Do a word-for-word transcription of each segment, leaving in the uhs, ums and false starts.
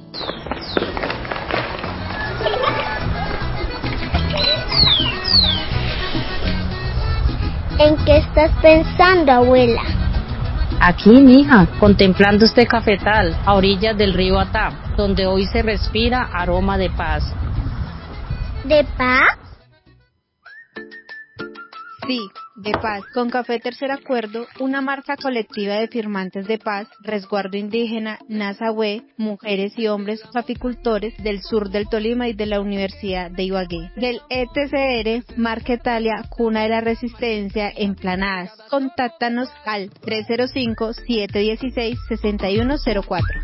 ¿En qué estás pensando, abuela? Aquí, mija, contemplando este cafetal a orillas del río Atá, donde hoy se respira aroma de paz. ¿De paz? Sí, de paz. Con Café Tercer Acuerdo, una marca colectiva de firmantes de paz, resguardo indígena, Nazahue, mujeres y hombres caficultores del sur del Tolima y de la Universidad de Ibagué. Del E T C R, Marca Italia, cuna de la resistencia, en Planadas. Contáctanos al tres cero cinco, siete uno seis, seis uno cero cuatro.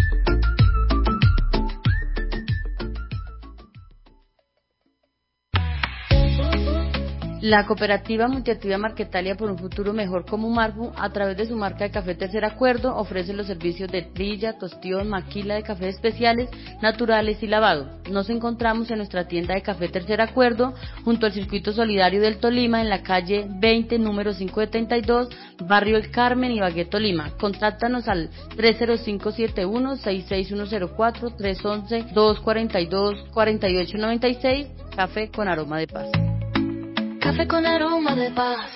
La cooperativa multiactiva Marquetalia por un futuro mejor como Marfu, a través de su marca de café Tercer Acuerdo, ofrece los servicios de trilla, tostión, maquila de café especiales, naturales y lavado. Nos encontramos en nuestra tienda de café Tercer Acuerdo, junto al Circuito Solidario del Tolima, en la calle veinte, número quinientos setenta y dos, Barrio El Carmen, Ibagué, Tolima. Contáctanos al tres cero cinco, siete uno, seis seis uno cero cuatro, tres once, dos cuarenta y dos, cuarenta y ocho noventa y seis, café con aroma de paz. Café con aroma de paz.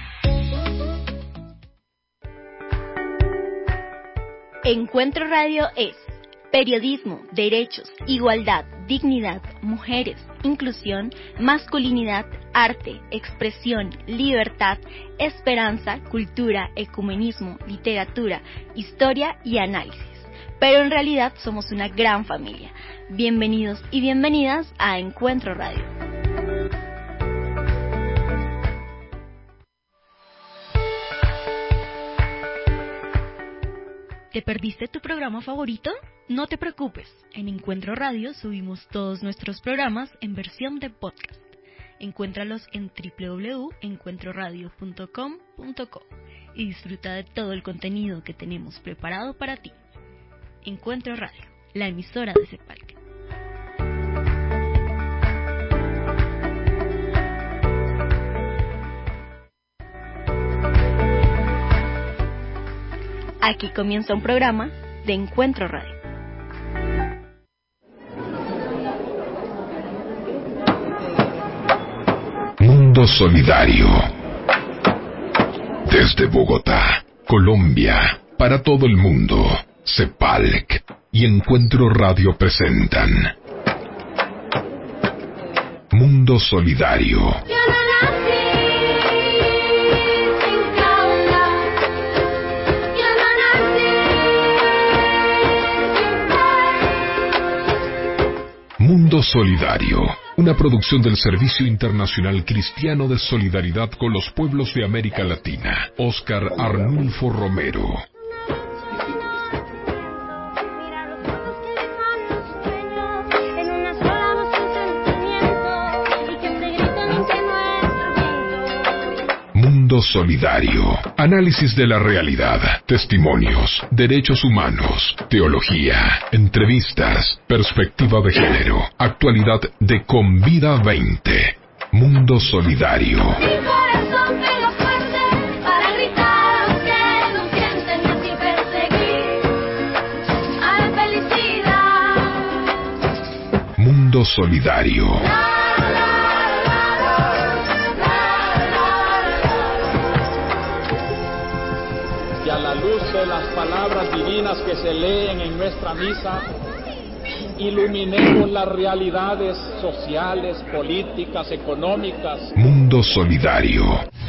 Encuentro Radio es periodismo, derechos, igualdad, dignidad, mujeres, inclusión, masculinidad, arte, expresión, libertad, esperanza, cultura, ecumenismo, literatura, historia y análisis. Pero en realidad somos una gran familia. Bienvenidos y bienvenidas a Encuentro Radio. ¿Te perdiste tu programa favorito? No te preocupes, en Encuentro Radio subimos todos nuestros programas en versión de podcast. Encuéntralos en doble u doble u doble u punto encuentro radio punto com punto co y disfruta de todo el contenido que tenemos preparado para ti. Encuentro Radio, la emisora de Cepalca. Aquí comienza un programa de Encuentro Radio. Mundo Solidario. Desde Bogotá, Colombia, para todo el mundo, Cepalc y Encuentro Radio presentan Mundo Solidario. Mundo Solidario, una producción del Servicio Internacional Cristiano de Solidaridad con los Pueblos de América Latina, Óscar Arnulfo Romero. Mundo Solidario, análisis de la realidad, testimonios, derechos humanos, teología, entrevistas, perspectiva de género, actualidad de Convida veinte. Mundo Solidario. Mundo Solidario. Y a la luz de las palabras divinas que se leen en nuestra misa, iluminemos las realidades sociales, políticas, económicas. Mundo Solidario.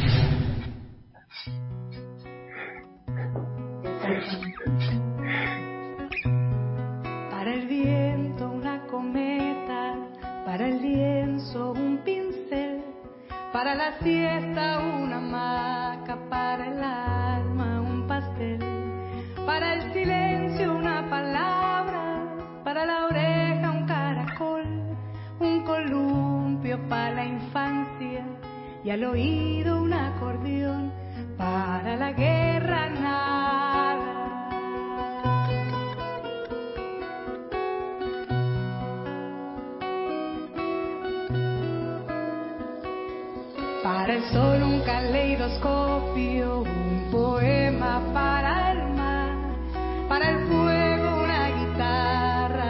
Para el viento una cometa, para el lienzo un pincel, para la siesta una hamaca, para el alma un pastel, para el silencio una palabra, para la oreja un caracol, un columpio para la infancia y al oído un acordeón, para la guerra nada. Para el sol un caleidoscopio, un poema para el mar, para el fuego una guitarra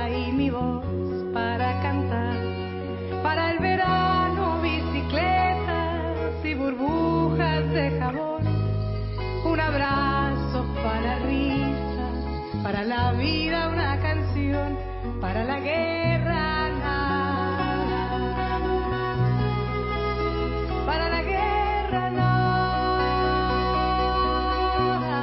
para la vida una canción, para la guerra nada, para la guerra nada,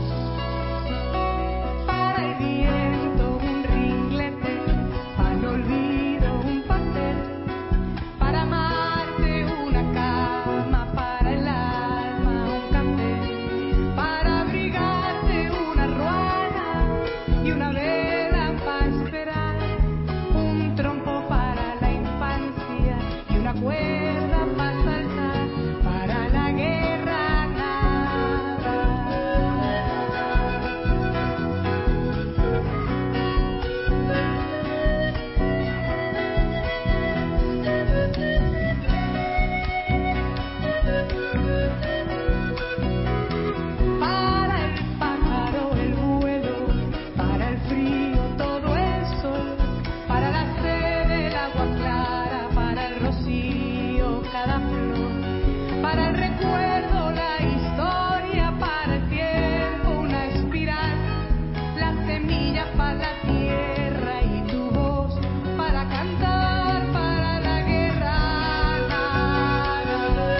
para el viento un ringlete, para el olvido un pastel, para amarte una cama, para el alma un café, para abrigarte una ruana y una vela para esperar, un trompo para la infancia y una cuerda para saltar, para la guerra nada. Para el pájaro el vuelo, para el frío todo el sol, para la sed el agua clara, para el rocío cada flor, para el recuerdo la historia, para el tiempo una espiral, la semilla para la tierra y tu voz para cantar, para la guerra nada,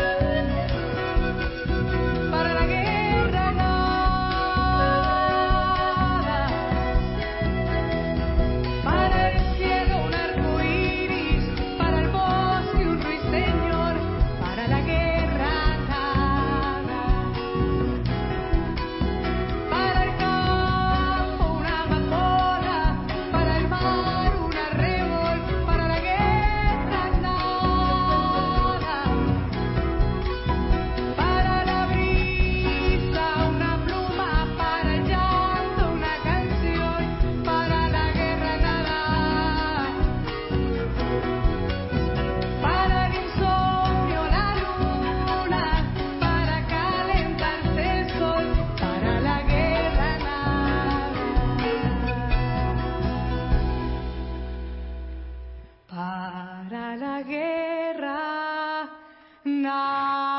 para la guerra nada, para el cielo un arco iris, para el bosque un ruiseñor, para la guerra nada, para el campo una amapola, para el mar un arrebol, para la guerra nada, para la brisa una pluma, para el llanto una canción, para la guerra nada, para el insomnio la luna, para calentarse el sol, para la guerra nada, para la guerra nada.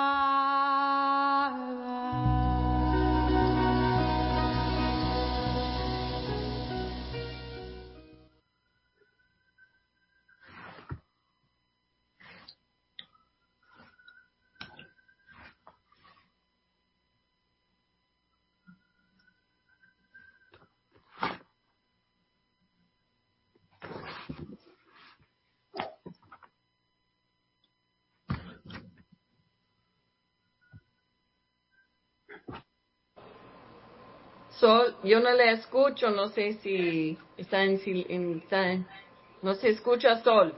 Sol, yo no le escucho, no sé si está en, sil- en- está en- no se escucha Sol.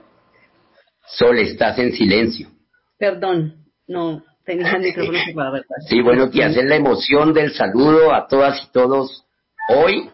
Sol, estás en silencio. Perdón, no tenía el micrófono cerrado, ¿verdad? Sí, bueno, que hacer la emoción del saludo a todas y todos hoy,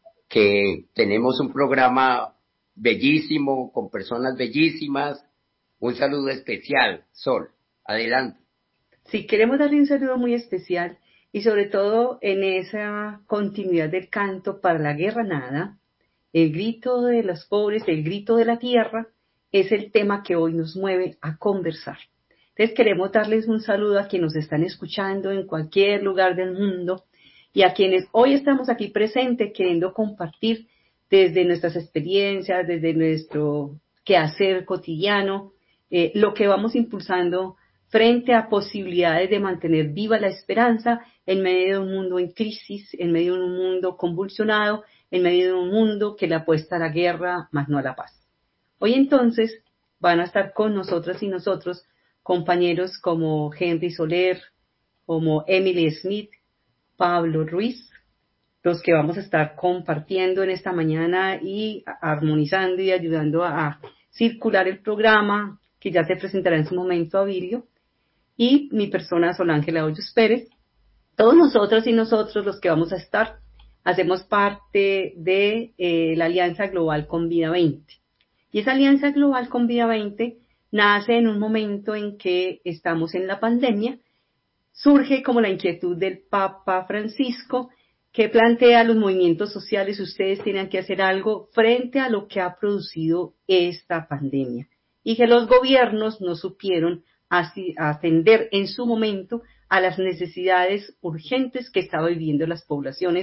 que tenemos un programa bellísimo, con personas bellísimas. Un saludo especial, Sol. Adelante. Sí, queremos darle un saludo muy especial y sobre todo en esa continuidad del canto para la guerra nada, el grito de los pobres, el grito de la tierra, es el tema que hoy nos mueve a conversar. Entonces queremos darles un saludo a quienes nos están escuchando en cualquier lugar del mundo y a quienes hoy estamos aquí presentes queriendo compartir desde nuestras experiencias, desde nuestro quehacer cotidiano, eh, lo que vamos impulsando frente a posibilidades de mantener viva la esperanza en medio de un mundo en crisis, en medio de un mundo convulsionado, en medio de un mundo que le apuesta a la guerra, más no a la paz. Hoy entonces van a estar con nosotras y nosotros compañeros como Henry Soler, como Emily Smith, Pablo Ruiz, los que vamos a estar compartiendo en esta mañana y armonizando y ayudando a, a circular el programa que ya se presentará en su momento a Vilio, y mi persona Solángela Hoyos Pérez. Todos nosotros y nosotros los que vamos a estar hacemos parte de eh, la Alianza Global con Vida veinte. Y esa Alianza Global con Vida veinte nace en un momento en que estamos en la pandemia. Surge como la inquietud del Papa Francisco, que plantea a los movimientos sociales: ustedes tienen que hacer algo frente a lo que ha producido esta pandemia, y que los gobiernos no supieron así atender en su momento a las necesidades urgentes que estaban viviendo las poblaciones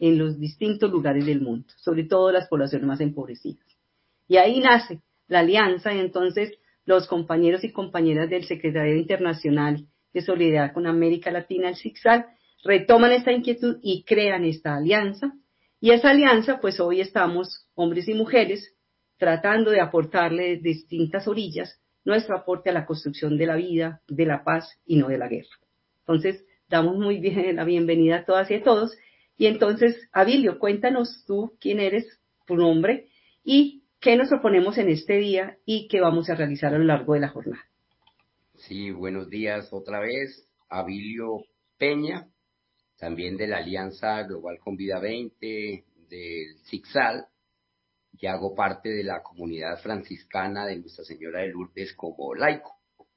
en los distintos lugares del mundo, sobre todo las poblaciones más empobrecidas. Y ahí nace la alianza, y entonces los compañeros y compañeras del Secretariado Internacional de Solidaridad con América Latina, el SICSAL, retoman esta inquietud y crean esta alianza. Y esa alianza, pues hoy estamos, hombres y mujeres, tratando de aportarle de distintas orillas nuestro aporte a la construcción de la vida, de la paz y no de la guerra. Entonces, damos muy bien la bienvenida a todas y a todos. Y entonces, Abilio, cuéntanos tú quién eres, tu nombre, y qué nos proponemos en este día y qué vamos a realizar a lo largo de la jornada. Sí, buenos días otra vez. Abilio Peña, también de la Alianza Global con Vida veinte, del SICSAL, y hago parte de la comunidad franciscana de Nuestra Señora de Lourdes como laico.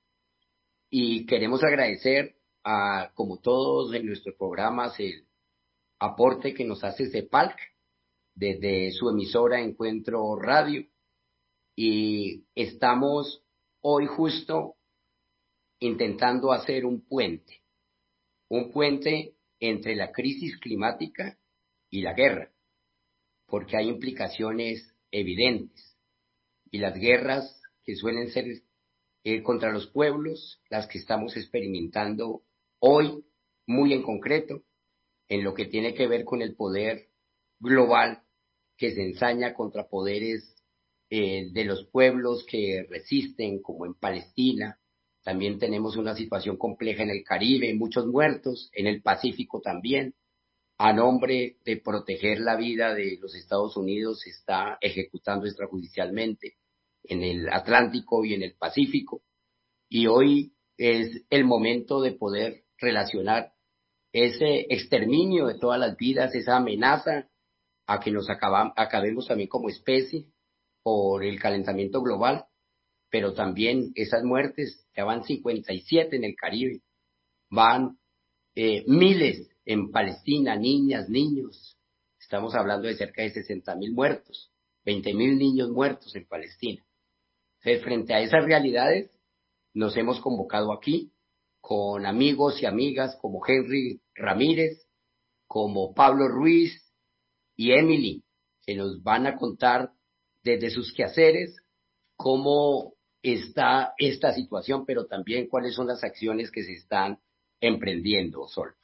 Y queremos agradecer a, como todos en nuestros programas, el aporte que nos hace CEPALC desde su emisora Encuentro Radio. Y estamos hoy justo intentando hacer un puente, un puente entre la crisis climática y la guerra, porque hay implicaciones evidentes, y las guerras que suelen ser eh, contra los pueblos, las que estamos experimentando hoy, muy en concreto, en lo que tiene que ver con el poder global que se ensaña contra poderes eh, de los pueblos que resisten, como en Palestina. También tenemos una situación compleja en el Caribe, muchos muertos, en el Pacífico también. A nombre de proteger la vida de los Estados Unidos, se está ejecutando extrajudicialmente en el Atlántico y en el Pacífico. Y hoy es el momento de poder relacionar ese exterminio de todas las vidas, esa amenaza a que nos acabamos, acabemos también como especie por el calentamiento global, pero también esas muertes, ya van cincuenta y siete en el Caribe, van eh, miles en Palestina, niñas, niños, estamos hablando de cerca de sesenta mil muertos, veinte mil niños muertos en Palestina. Entonces, frente a esas realidades, nos hemos convocado aquí con amigos y amigas como Henry Ramírez, como Pablo Ruiz y Emily, que nos van a contar desde sus quehaceres cómo está esta situación, pero también cuáles son las acciones que se están emprendiendo, Sol.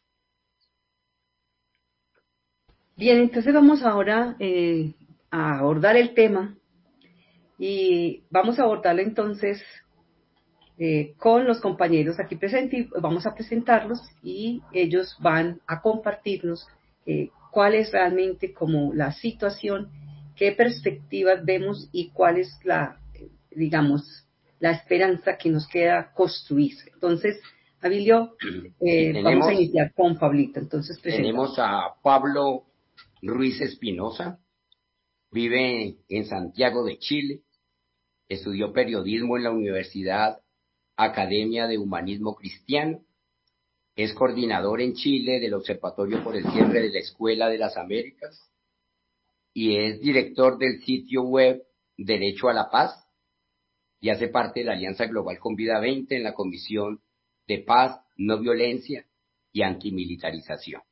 Bien, entonces vamos ahora eh, a abordar el tema y vamos a abordarlo entonces eh, con los compañeros aquí presentes. Vamos a presentarlos y ellos van a compartirnos eh, cuál es realmente como la situación, qué perspectivas vemos y cuál es la, digamos, la esperanza que nos queda construir. Entonces, Abilio, eh, sí, tenemos, vamos a iniciar con Pablito. Entonces, tenemos a Pablo Ruiz Espinosa, vive en Santiago de Chile, estudió periodismo en la Universidad Academia de Humanismo Cristiano, es coordinador en Chile del Observatorio por el Cierre de la Escuela de las Américas y es director del sitio web Derecho a la Paz y hace parte de la Alianza Global con Vida veinte en la Comisión de Paz, No Violencia y Antimilitarización.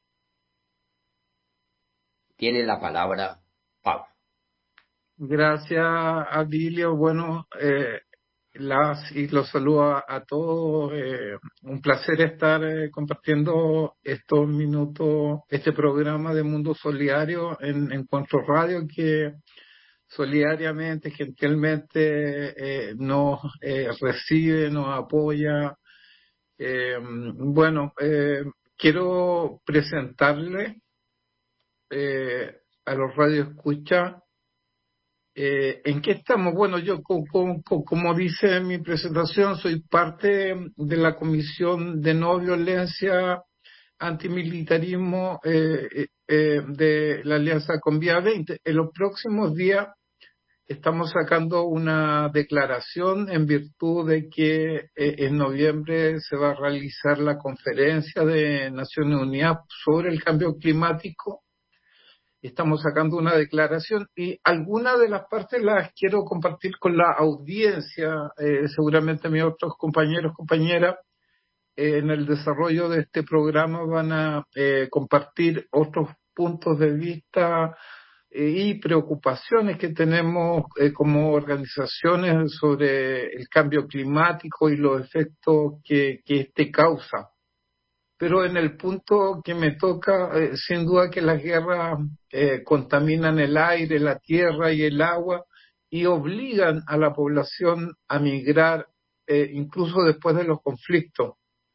Tiene la palabra Pablo. Gracias, Abilio. Bueno, eh, las y los saludo a, a todos. Eh, un placer estar eh, compartiendo estos minutos, este programa de Mundo Solidario en Encuentro Radio, que solidariamente, gentilmente eh, nos eh, recibe, nos apoya. Eh, bueno, eh, quiero presentarle eh, a los radioescuchas eh, en qué estamos. Bueno, yo como, como, como dice en mi presentación, soy parte de la Comisión de No Violencia, Antimilitarismo eh, eh, de la Alianza con Vida veinte. En los próximos días estamos sacando una declaración en virtud de que eh, en noviembre se va a realizar la conferencia de Naciones Unidas sobre el cambio climático. Estamos sacando una declaración y algunas de las partes las quiero compartir con la audiencia. Eh, seguramente mis otros compañeros, compañeras, eh, en el desarrollo de este programa van a eh, compartir otros puntos de vista y preocupaciones que tenemos eh, como organizaciones sobre el cambio climático y los efectos que, que este causa. Pero en el punto que me toca, eh, sin duda que las guerras eh, contaminan el aire, la tierra y el agua y obligan a la población a migrar eh, incluso después de los conflictos.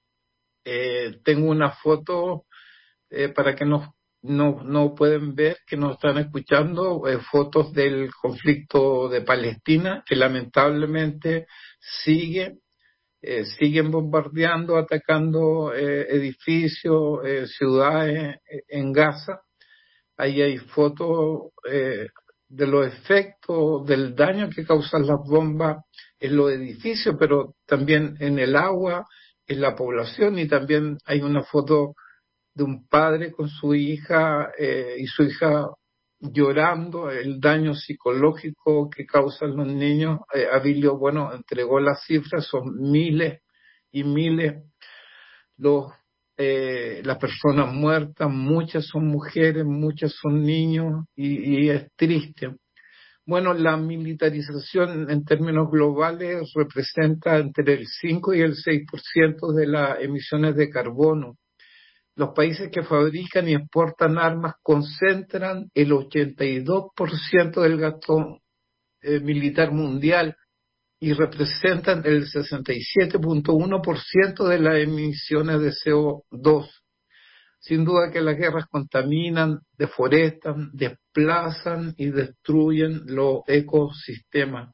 Eh, tengo una foto eh, para que nos no, no pueden ver, que nos están escuchando, eh, fotos del conflicto de Palestina, que lamentablemente sigue, eh, siguen bombardeando, atacando eh, edificios, eh, ciudades eh, en Gaza. Ahí hay fotos eh, de los efectos, del daño que causan las bombas en los edificios, pero también en el agua, en la población, y también hay una foto de un padre con su hija eh, y su hija llorando, el daño psicológico que causan los niños. Eh, Abilio, bueno, entregó las cifras, son miles y miles los eh, las personas muertas, muchas son mujeres, muchas son niños, y, y es triste. Bueno, la militarización en términos globales representa entre el cinco y el seis por ciento de las emisiones de carbono. Los países que fabrican y exportan armas concentran el ochenta y dos por ciento del gasto eh, militar mundial y representan el sesenta y siete punto uno por ciento de las emisiones de C O dos. Sin duda que las guerras contaminan, deforestan, desplazan y destruyen los ecosistemas.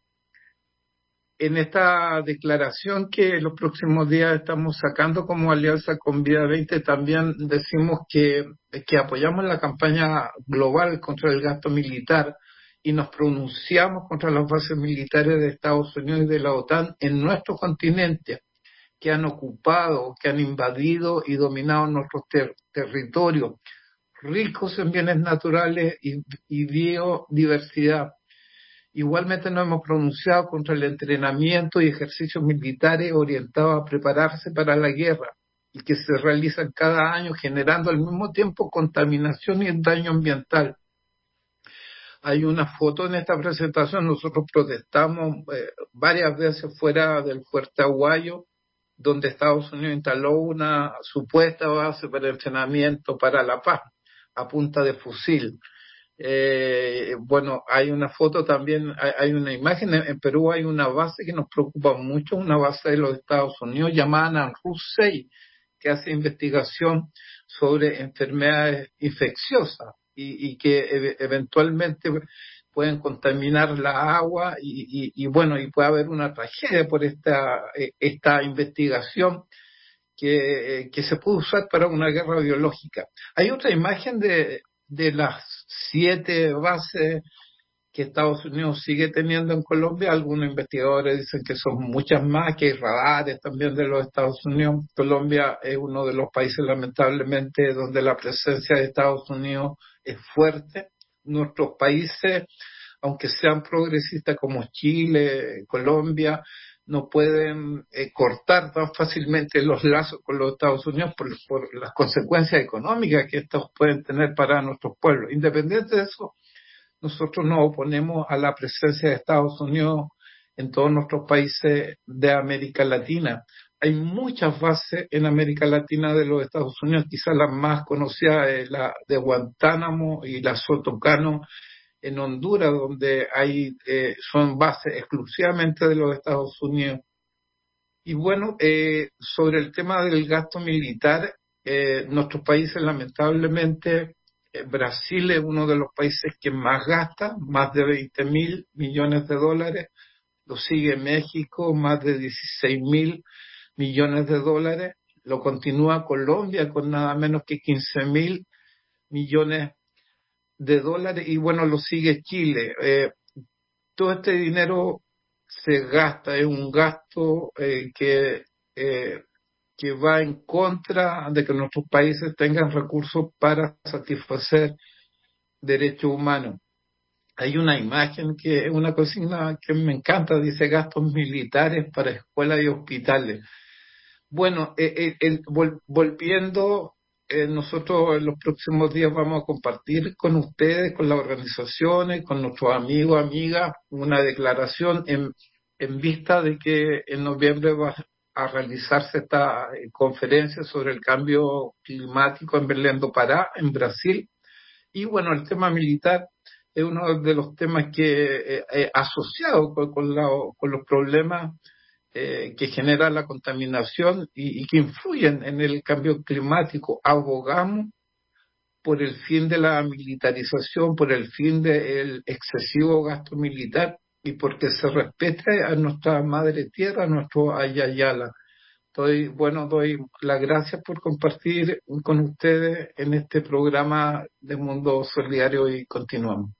En esta declaración que los próximos días estamos sacando como alianza con Vida veinte, también decimos que, que apoyamos la campaña global contra el gasto militar y nos pronunciamos contra las bases militares de Estados Unidos y de la OTAN en nuestro continente, que han ocupado, que han invadido y dominado nuestros ter- territorios, ricos en bienes naturales y, y biodiversidad. Igualmente nos hemos pronunciado contra el entrenamiento y ejercicios militares orientados a prepararse para la guerra y que se realizan cada año, generando al mismo tiempo contaminación y daño ambiental. Hay una foto en esta presentación. Nosotros protestamos eh, varias veces fuera del Fuerte Aguayo, donde Estados Unidos instaló una supuesta base para entrenamiento para la paz a punta de fusil. Eh, bueno, hay una foto también, hay, hay una imagen. En, en Perú hay una base que nos preocupa mucho, una base de los Estados Unidos llamada NANRUS seis, que hace investigación sobre enfermedades infecciosas y, y que e- eventualmente pueden contaminar la agua y, y, y bueno, y puede haber una tragedia por esta, esta investigación que, que se puede usar para una guerra biológica. Hay otra imagen de de las siete bases que Estados Unidos sigue teniendo en Colombia. Algunos investigadores dicen que son muchas más, que hay radares también de los Estados Unidos. Colombia es uno de los países, lamentablemente, donde la presencia de Estados Unidos es fuerte. Nuestros países, aunque sean progresistas como Chile, Colombia, no pueden eh, cortar tan fácilmente los lazos con los Estados Unidos por, por las consecuencias económicas que estos pueden tener para nuestros pueblos. Independiente de eso, nosotros nos oponemos a la presencia de Estados Unidos en todos nuestros países de América Latina. Hay muchas bases en América Latina de los Estados Unidos, quizás la más conocida es la de Guantánamo y la Sotocano en Honduras, donde hay eh, son bases exclusivamente de los Estados Unidos. Y bueno, eh, sobre el tema del gasto militar, eh, nuestros países, lamentablemente, eh, Brasil es uno de los países que más gasta, más de veinte mil millones de dólares. Lo sigue México, más de dieciséis mil millones de dólares. Lo continúa Colombia con nada menos que quince mil millones de dólares, y bueno, lo sigue Chile. Eh, todo este dinero se gasta, es un gasto eh, que, eh, que va en contra de que nuestros países tengan recursos para satisfacer derechos humanos. Hay una imagen que es una consigna que me encanta, dice gastos militares para escuelas y hospitales. Bueno, eh, eh, el, vol, volviendo eh, nosotros en los próximos días vamos a compartir con ustedes, con las organizaciones, con nuestros amigos, amigas, una declaración en, en vista de que en noviembre va a realizarse esta eh, conferencia sobre el cambio climático en Belém do Pará, en Brasil. Y bueno, el tema militar es uno de los temas que eh, eh, asociado con, con, la, con los problemas eh, que genera la contaminación y, y que influyen en el cambio climático. Abogamos por el fin de la militarización, por el fin del excesivo gasto militar y porque se respete a nuestra madre tierra, a nuestro Ayayala. Doy, bueno, doy las gracias por compartir con ustedes en este programa de Mundo Solidario y continuamos.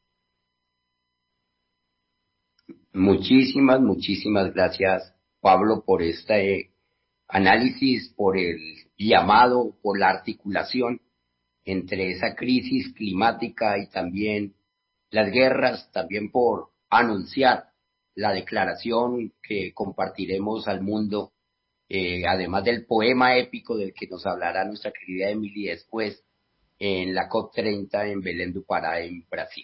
Muchísimas, muchísimas gracias, Pablo, por este análisis, por el llamado, por la articulación entre esa crisis climática y también las guerras, también por anunciar la declaración que compartiremos al mundo, eh, además del poema épico del que nos hablará nuestra querida Emily después en la COP treinta en Belém do Pará, en Brasil.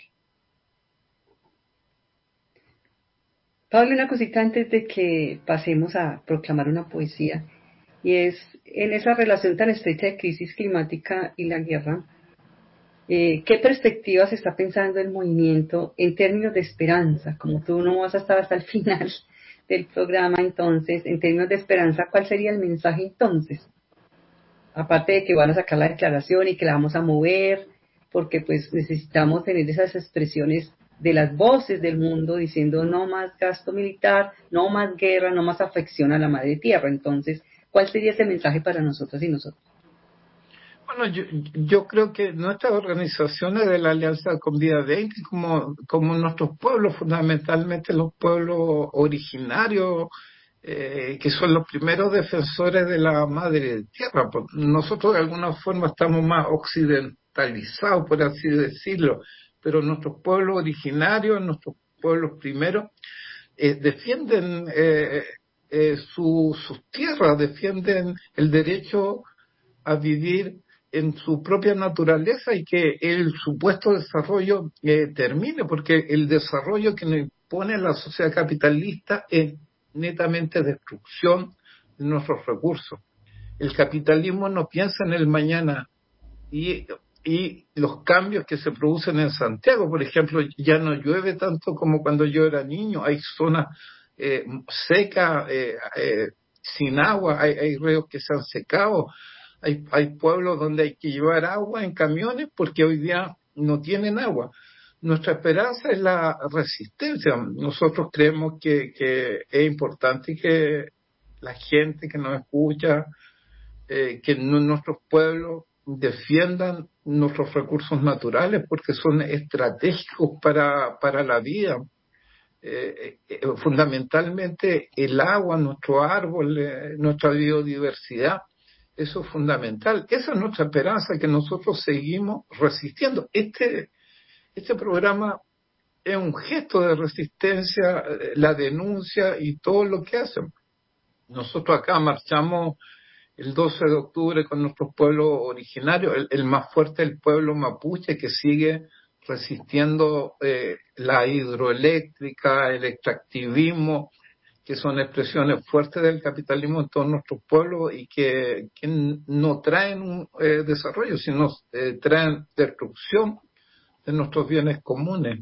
Pablo, una cosita antes de que pasemos a proclamar una poesía, y es en esa relación tan estrecha de crisis climática y la guerra, eh, ¿qué perspectivas está pensando el movimiento en términos de esperanza? Como tú no vas a estar hasta el final del programa, entonces, en términos de esperanza, ¿cuál sería el mensaje entonces? Aparte de que van a sacar la declaración y que la vamos a mover, porque pues necesitamos tener esas expresiones de las voces del mundo diciendo no más gasto militar, no más guerra, no más afección a la madre tierra. Entonces, ¿cuál sería ese mensaje para nosotras y nosotros? Bueno, yo, yo creo que nuestras organizaciones de la Alianza con Vida veinte, como, como nuestros pueblos, fundamentalmente los pueblos originarios, eh, que son los primeros defensores de la madre tierra, pues nosotros de alguna forma estamos más occidentalizados, por así decirlo, pero nuestros pueblos originarios, nuestros pueblos primeros, eh, defienden eh, eh, su, sus tierras, defienden el derecho a vivir en su propia naturaleza y que el supuesto desarrollo eh, termine, porque el desarrollo que nos impone la sociedad capitalista es netamente destrucción de nuestros recursos. El capitalismo no piensa en el mañana y y los cambios que se producen en Santiago, por ejemplo, ya no llueve tanto como cuando yo era niño, hay zonas eh, secas, eh, eh, sin agua, hay, hay ríos que se han secado, hay, hay pueblos donde hay que llevar agua en camiones porque hoy día no tienen agua. Nuestra esperanza es la resistencia. Nosotros creemos que, que es importante que la gente que nos escucha, eh, que nuestros pueblos defiendan nuestros recursos naturales porque son estratégicos para, para la vida. Eh, eh, fundamentalmente el agua, nuestro árbol, eh, nuestra biodiversidad, eso es fundamental. Esa es nuestra esperanza, que nosotros seguimos resistiendo. Este, este programa es un gesto de resistencia, eh, la denuncia y todo lo que hacen. Nosotros acá marchamos el doce de octubre con nuestros pueblos originarios, el, el más fuerte el pueblo mapuche, que sigue resistiendo eh, la hidroeléctrica, el extractivismo, que son expresiones fuertes del capitalismo en todos nuestros pueblos y que, que no traen un eh, desarrollo, sino eh, traen destrucción de nuestros bienes comunes.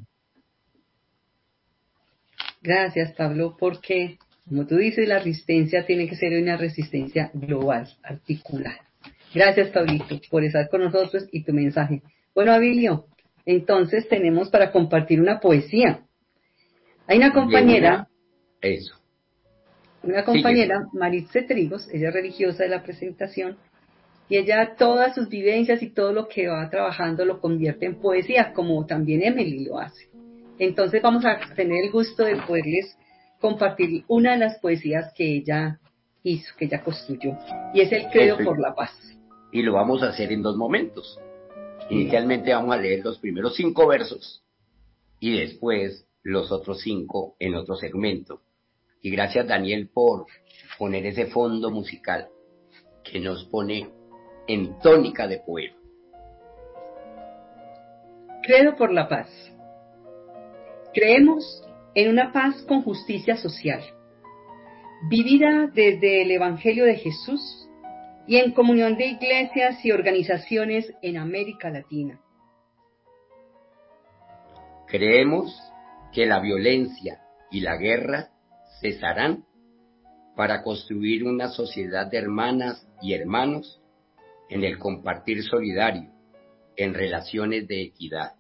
Gracias, Pablo, porque como tú dices, la resistencia tiene que ser una resistencia global, articulada. Gracias, Pablito, por estar con nosotros y tu mensaje. Bueno, Abilio, entonces tenemos para compartir una poesía. Hay una compañera, eso, una compañera, Maritze Trigos, ella es religiosa de la presentación, y ella todas sus vivencias y todo lo que va trabajando lo convierte en poesía, como también Emily lo hace. Entonces vamos a tener el gusto de poderles compartir una de las poesías que ella hizo, que ella construyó, y es el Credo por la Paz. Y lo vamos a hacer en dos momentos. Inicialmente vamos a leer los primeros cinco versos y después los otros cinco en otro segmento. Y gracias, Daniel, por poner ese fondo musical que nos pone en tónica de poema. Credo por la paz. Creemos en una paz con justicia social, vivida desde el Evangelio de Jesús y en comunión de iglesias y organizaciones en América Latina. Creemos que la violencia y la guerra cesarán para construir una sociedad de hermanas y hermanos en el compartir solidario, en relaciones de equidad.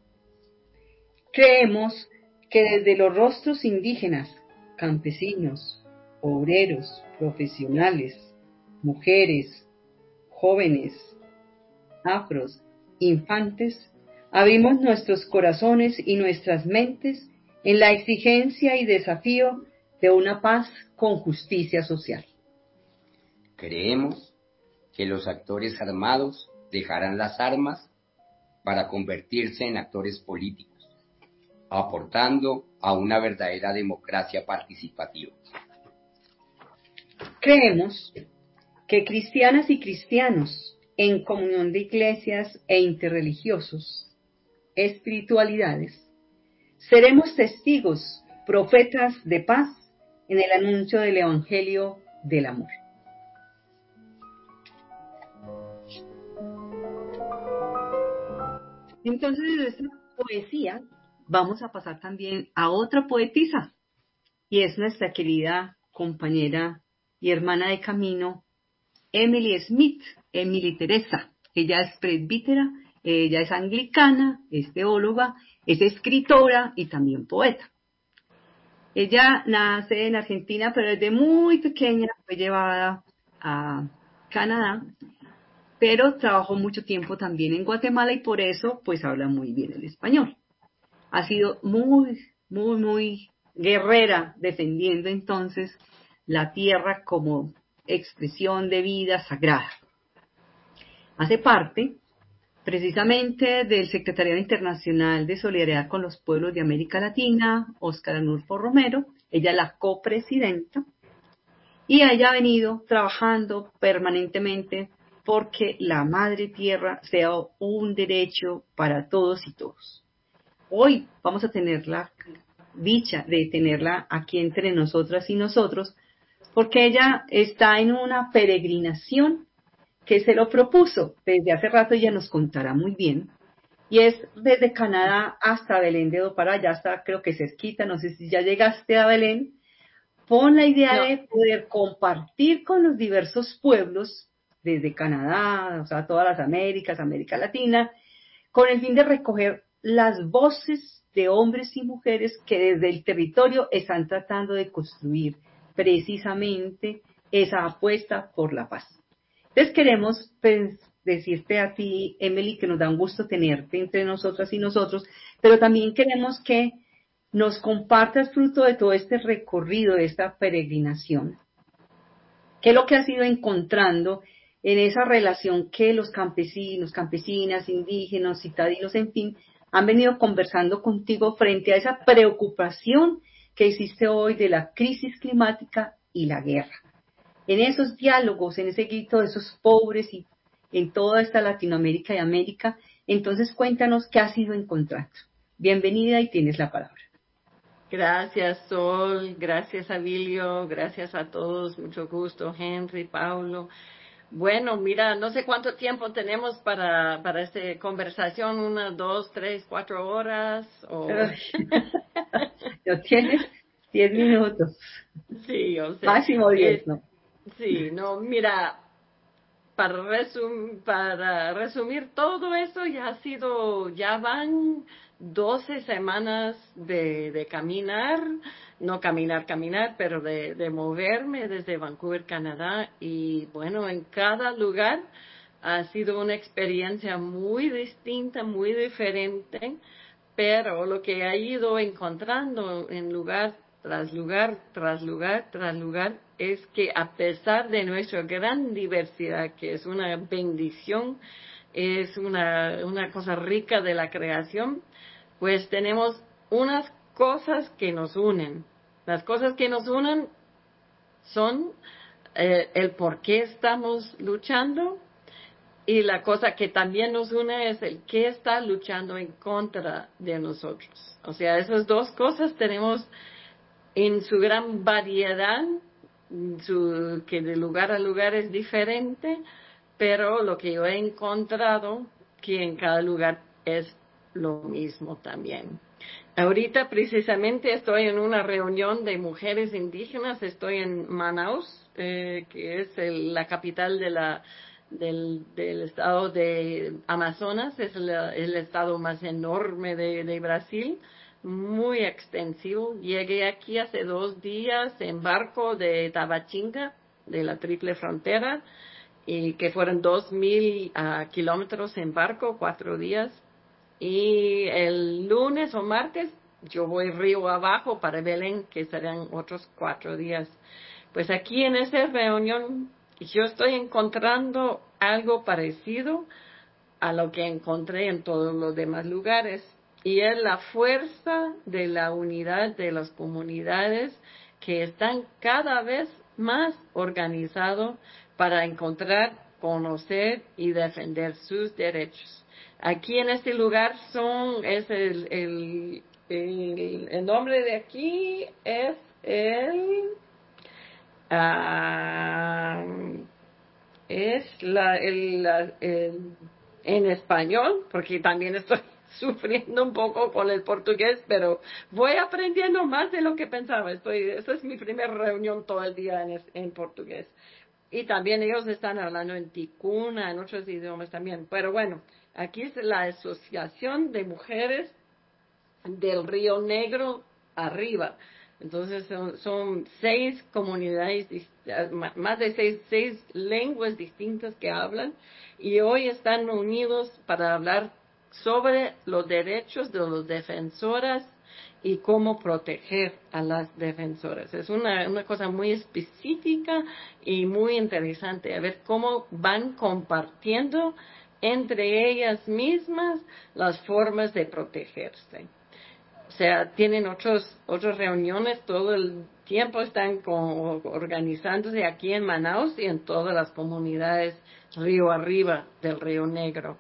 Creemos que desde los rostros indígenas, campesinos, obreros, profesionales, mujeres, jóvenes, afros, infantes, abrimos nuestros corazones y nuestras mentes en la exigencia y desafío de una paz con justicia social. Creemos que los actores armados dejarán las armas para convertirse en actores políticos, aportando a una verdadera democracia participativa. Creemos que cristianas y cristianos, en comunión de iglesias e interreligiosos, espiritualidades, seremos testigos, profetas de paz en el anuncio del Evangelio del amor. Entonces, de esta poesía vamos a pasar también a otra poetisa, y es nuestra querida compañera y hermana de camino, Emily Smith, Emily Teresa. Ella es presbítera, ella es anglicana, es teóloga, es escritora y también poeta. Ella nace en Argentina, pero desde muy pequeña fue llevada a Canadá, pero trabajó mucho tiempo también en Guatemala y por eso pues habla muy bien el español. Ha sido muy, muy, muy guerrera defendiendo entonces la tierra como expresión de vida sagrada. Hace parte precisamente del Secretariado Internacional de Solidaridad con los Pueblos de América Latina, Óscar Arnulfo Romero. Ella es la copresidenta y ella ha venido trabajando permanentemente porque la madre tierra sea un derecho para todos y todos. Hoy vamos a tener la dicha de tenerla aquí entre nosotras y nosotros, porque ella está en una peregrinación que se lo propuso desde hace rato, ella nos contará muy bien, y es desde Canadá hasta Belén de do Pará, ya está, creo que cerquita, no sé si ya llegaste a Belén, con la idea no. de poder compartir con los diversos pueblos, desde Canadá, o sea, todas las Américas, América Latina, con el fin de recoger las voces de hombres y mujeres que desde el territorio están tratando de construir precisamente esa apuesta por la paz. Entonces queremos pues, decirte a ti, Emily, que nos da un gusto tenerte entre nosotras y nosotros, pero también queremos que nos compartas fruto de todo este recorrido, de esta peregrinación. ¿Qué es lo que has ido encontrando en esa relación que los campesinos, campesinas, indígenas, citadinos, en fin, han venido conversando contigo frente a esa preocupación que existe hoy de la crisis climática y la guerra? En esos diálogos, en ese grito de esos pobres y en toda esta Latinoamérica y América, entonces cuéntanos qué has ido encontrando. Bienvenida y tienes la palabra. Gracias, Sol, gracias, Abilio, gracias a todos, mucho gusto, Henry, Paulo. Bueno, mira, no sé cuánto tiempo tenemos para, para esta conversación, unas dos, tres, cuatro horas. O... Lo tienes diez minutos. Sí, o sea. Máximo diez, es, ¿no? Sí, no, mira, para, resum, para resumir todo eso, ya ha sido, ya van doce semanas de, de caminar, no caminar, caminar, pero de, de moverme desde Vancouver, Canadá, y bueno, en cada lugar ha sido una experiencia muy distinta, muy diferente, pero lo que he ido encontrando en lugar tras lugar, tras lugar, tras lugar, es que a pesar de nuestra gran diversidad, que es una bendición, es una, una cosa rica de la creación, pues tenemos unas cosas que nos unen. Las cosas que nos unen son eh, el por qué estamos luchando, y la cosa que también nos une es el que está luchando en contra de nosotros. O sea, esas dos cosas tenemos en su gran variedad, su, que de lugar a lugar es diferente, pero lo que yo he encontrado que en cada lugar es lo mismo también. Ahorita precisamente estoy en una reunión de mujeres indígenas, estoy en Manaus, eh, que es el, la capital de la, del, del estado de Amazonas, es el, el estado más enorme de, de Brasil, muy extensivo. Llegué aquí hace dos días en barco de Tabatinga, de la Triple Frontera, y que fueron dos mil uh, kilómetros en barco, cuatro días. Y el lunes o martes yo voy río abajo para Belén, que serán otros cuatro días. Pues aquí en esa reunión yo estoy encontrando algo parecido a lo que encontré en todos los demás lugares. Y es la fuerza de la unidad de las comunidades que están cada vez más organizados para encontrar, conocer y defender sus derechos. Aquí en este lugar son, es el, el, el, el nombre de aquí es el, uh, es la, el, la, el, en español, porque también estoy sufriendo un poco con el portugués, pero voy aprendiendo más de lo que pensaba. Estoy, esta es mi primera reunión todo el día en, en portugués. Y también ellos están hablando en ticuna, en otros idiomas también. Pero bueno, aquí es la Asociación de Mujeres del Río Negro arriba. Entonces son, son seis comunidades, más de seis, seis lenguas distintas que hablan, y hoy están unidos para hablar sobre los derechos de las defensoras y cómo proteger a las defensoras. Es una, una cosa muy específica y muy interesante, a ver cómo van compartiendo entre ellas mismas las formas de protegerse. O sea, tienen otros, otras reuniones todo el tiempo, están con, organizándose aquí en Manaus y en todas las comunidades río arriba del Río Negro.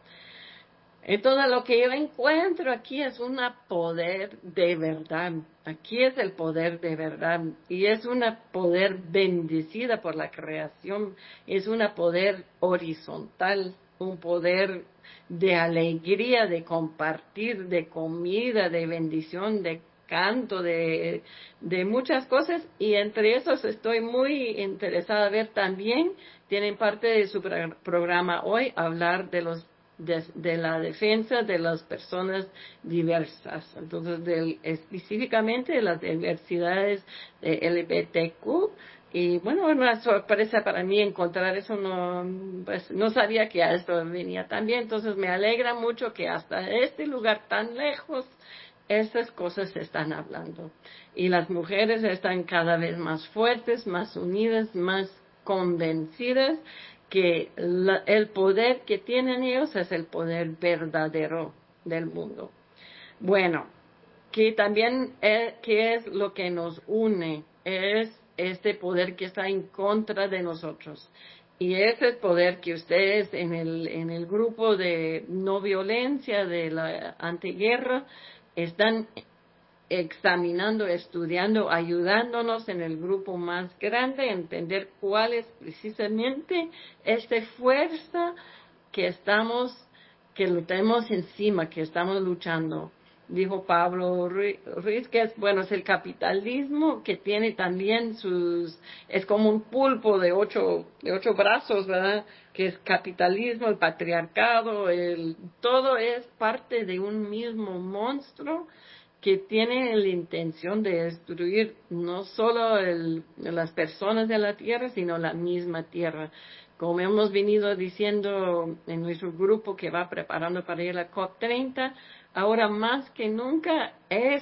Entonces, lo que yo encuentro aquí es un poder de verdad. Aquí es el poder de verdad. Y es un poder bendecida por la creación. Es un poder horizontal, un poder de alegría, de compartir, de comida, de bendición, de canto, de, de muchas cosas. Y entre esos estoy muy interesada a ver también, tienen parte de su programa hoy, hablar de los De, de la defensa de las personas diversas, entonces del, específicamente de las diversidades de L G B T Q, y bueno, una sorpresa para mí encontrar eso, no, pues, no sabía que a esto venía también, entonces me alegra mucho que hasta este lugar tan lejos estas cosas se están hablando, y las mujeres están cada vez más fuertes, más unidas, más convencidas que la, el poder que tienen ellos es el poder verdadero del mundo. Bueno, que también es, que es lo que nos une, es este poder que está en contra de nosotros. Y ese poder que ustedes en el, en el grupo de no violencia de la antiguerra están examinando, estudiando, ayudándonos en el grupo más grande a entender cuál es precisamente esta fuerza que estamos, que lo tenemos encima, que estamos luchando. Dijo Pablo Ruiz que es, bueno, es el capitalismo que tiene también sus, es como un pulpo de ocho, de ocho brazos, ¿verdad? Que es capitalismo, el patriarcado, el, todo es parte de un mismo monstruo que tiene la intención de destruir no solo el, las personas de la tierra, sino la misma tierra. Como hemos venido diciendo en nuestro grupo que va preparando para ir a la COP treinta, ahora más que nunca es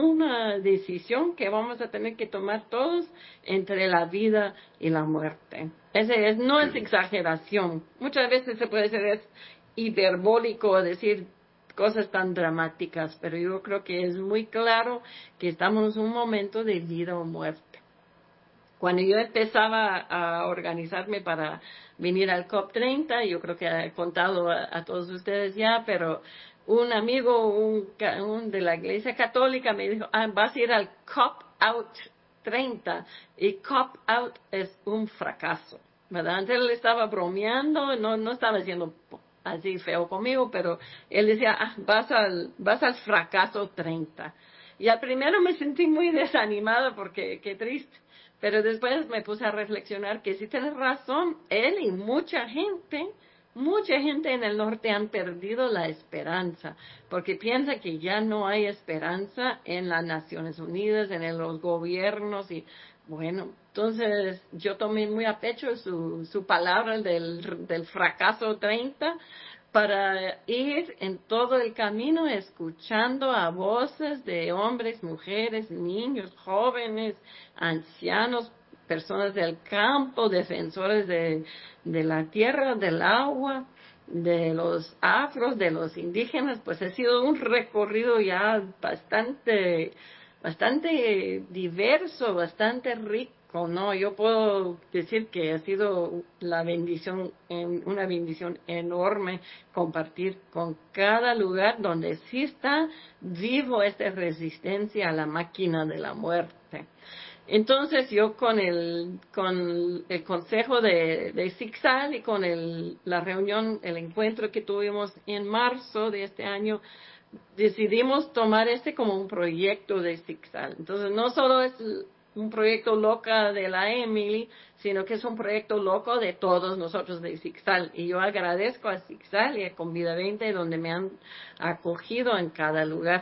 una decisión que vamos a tener que tomar todos entre la vida y la muerte. Ese es, no es exageración. Muchas veces se puede decir es hiperbólico decir cosas tan dramáticas, pero yo creo que es muy claro que estamos en un momento de vida o muerte. Cuando yo empezaba a organizarme para venir al COP treinta, yo creo que he contado a, a todos ustedes ya, pero un amigo un, un de la Iglesia Católica me dijo, ah, vas a ir al COP Out treinta, y COP Out es un fracaso, ¿verdad? Antes él estaba bromeando, no, no estaba diciendo así feo conmigo, pero él decía, ah, vas al, vas al fracaso treinta. Y al primero me sentí muy desanimada porque qué triste. Pero después me puse a reflexionar que sí tienes razón, él y mucha gente, mucha gente en el norte han perdido la esperanza, porque piensa que ya no hay esperanza en las Naciones Unidas, en los gobiernos, y bueno, entonces yo tomé muy a pecho su, su palabra del, del fracaso treinta, para ir en todo el camino escuchando a voces de hombres, mujeres, niños, jóvenes, ancianos, personas del campo, defensores de, de la tierra, del agua, de los afros, de los indígenas. Pues ha sido un recorrido ya bastante, bastante diverso, bastante rico. No, yo puedo decir que ha sido la bendición, una bendición enorme compartir con cada lugar donde sí está vivo esta resistencia a la máquina de la muerte. Entonces yo con el, con el consejo de, de Siksal y con el, la reunión, el encuentro que tuvimos en marzo de este año, decidimos tomar este como un proyecto de Siksal. Entonces no solo es un proyecto loca de la Emily, sino que es un proyecto loco de todos nosotros de Siksal. Y yo agradezco a Siksal y a Convida veinte, donde me han acogido en cada lugar.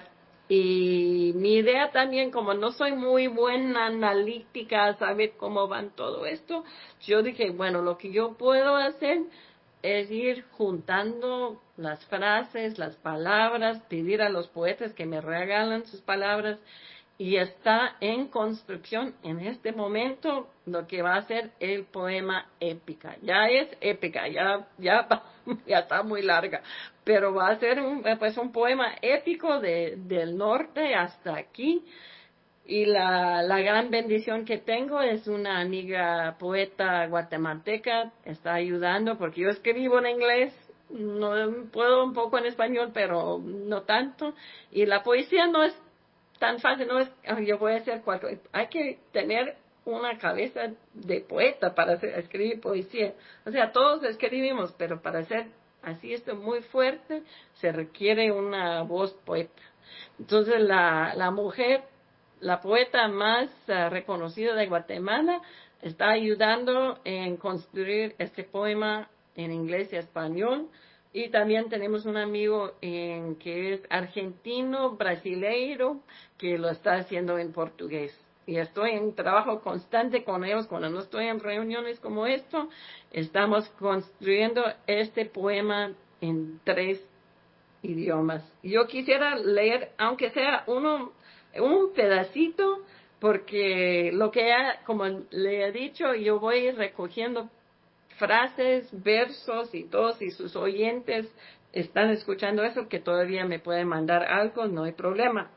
Y mi idea también, como no soy muy buena analítica a saber cómo van todo esto, yo dije, bueno, lo que yo puedo hacer es ir juntando las frases, las palabras, pedir a los poetas que me regalan sus palabras, y está en construcción en este momento lo que va a ser el poema épica. Ya es épica, ya ya ya está muy larga, pero va a ser un, pues un poema épico de, del norte hasta aquí. Y la, la gran bendición que tengo es una amiga poeta guatemalteca, está ayudando porque yo escribo en inglés, no puedo un poco en español, pero no tanto, y la poesía no es tan fácil, no es, yo voy a hacer cuatro, hay que tener una cabeza de poeta para hacer, escribir poesía. O sea, todos escribimos, pero para hacer así esto muy fuerte, se requiere una voz poeta. Entonces, la, la mujer, la poeta más uh, reconocida de Guatemala, está ayudando en construir este poema en inglés y español. Y también tenemos un amigo en, que es argentino, brasileiro, que lo está haciendo en portugués. Y estoy en trabajo constante con ellos. Cuando no estoy en reuniones como esto, estamos construyendo este poema en tres idiomas. Yo quisiera leer, aunque sea uno, un pedacito, porque lo que ya, como le he dicho, yo voy recogiendo frases, versos y todos, y sus oyentes están escuchando eso, que todavía me pueden mandar algo, no hay problema.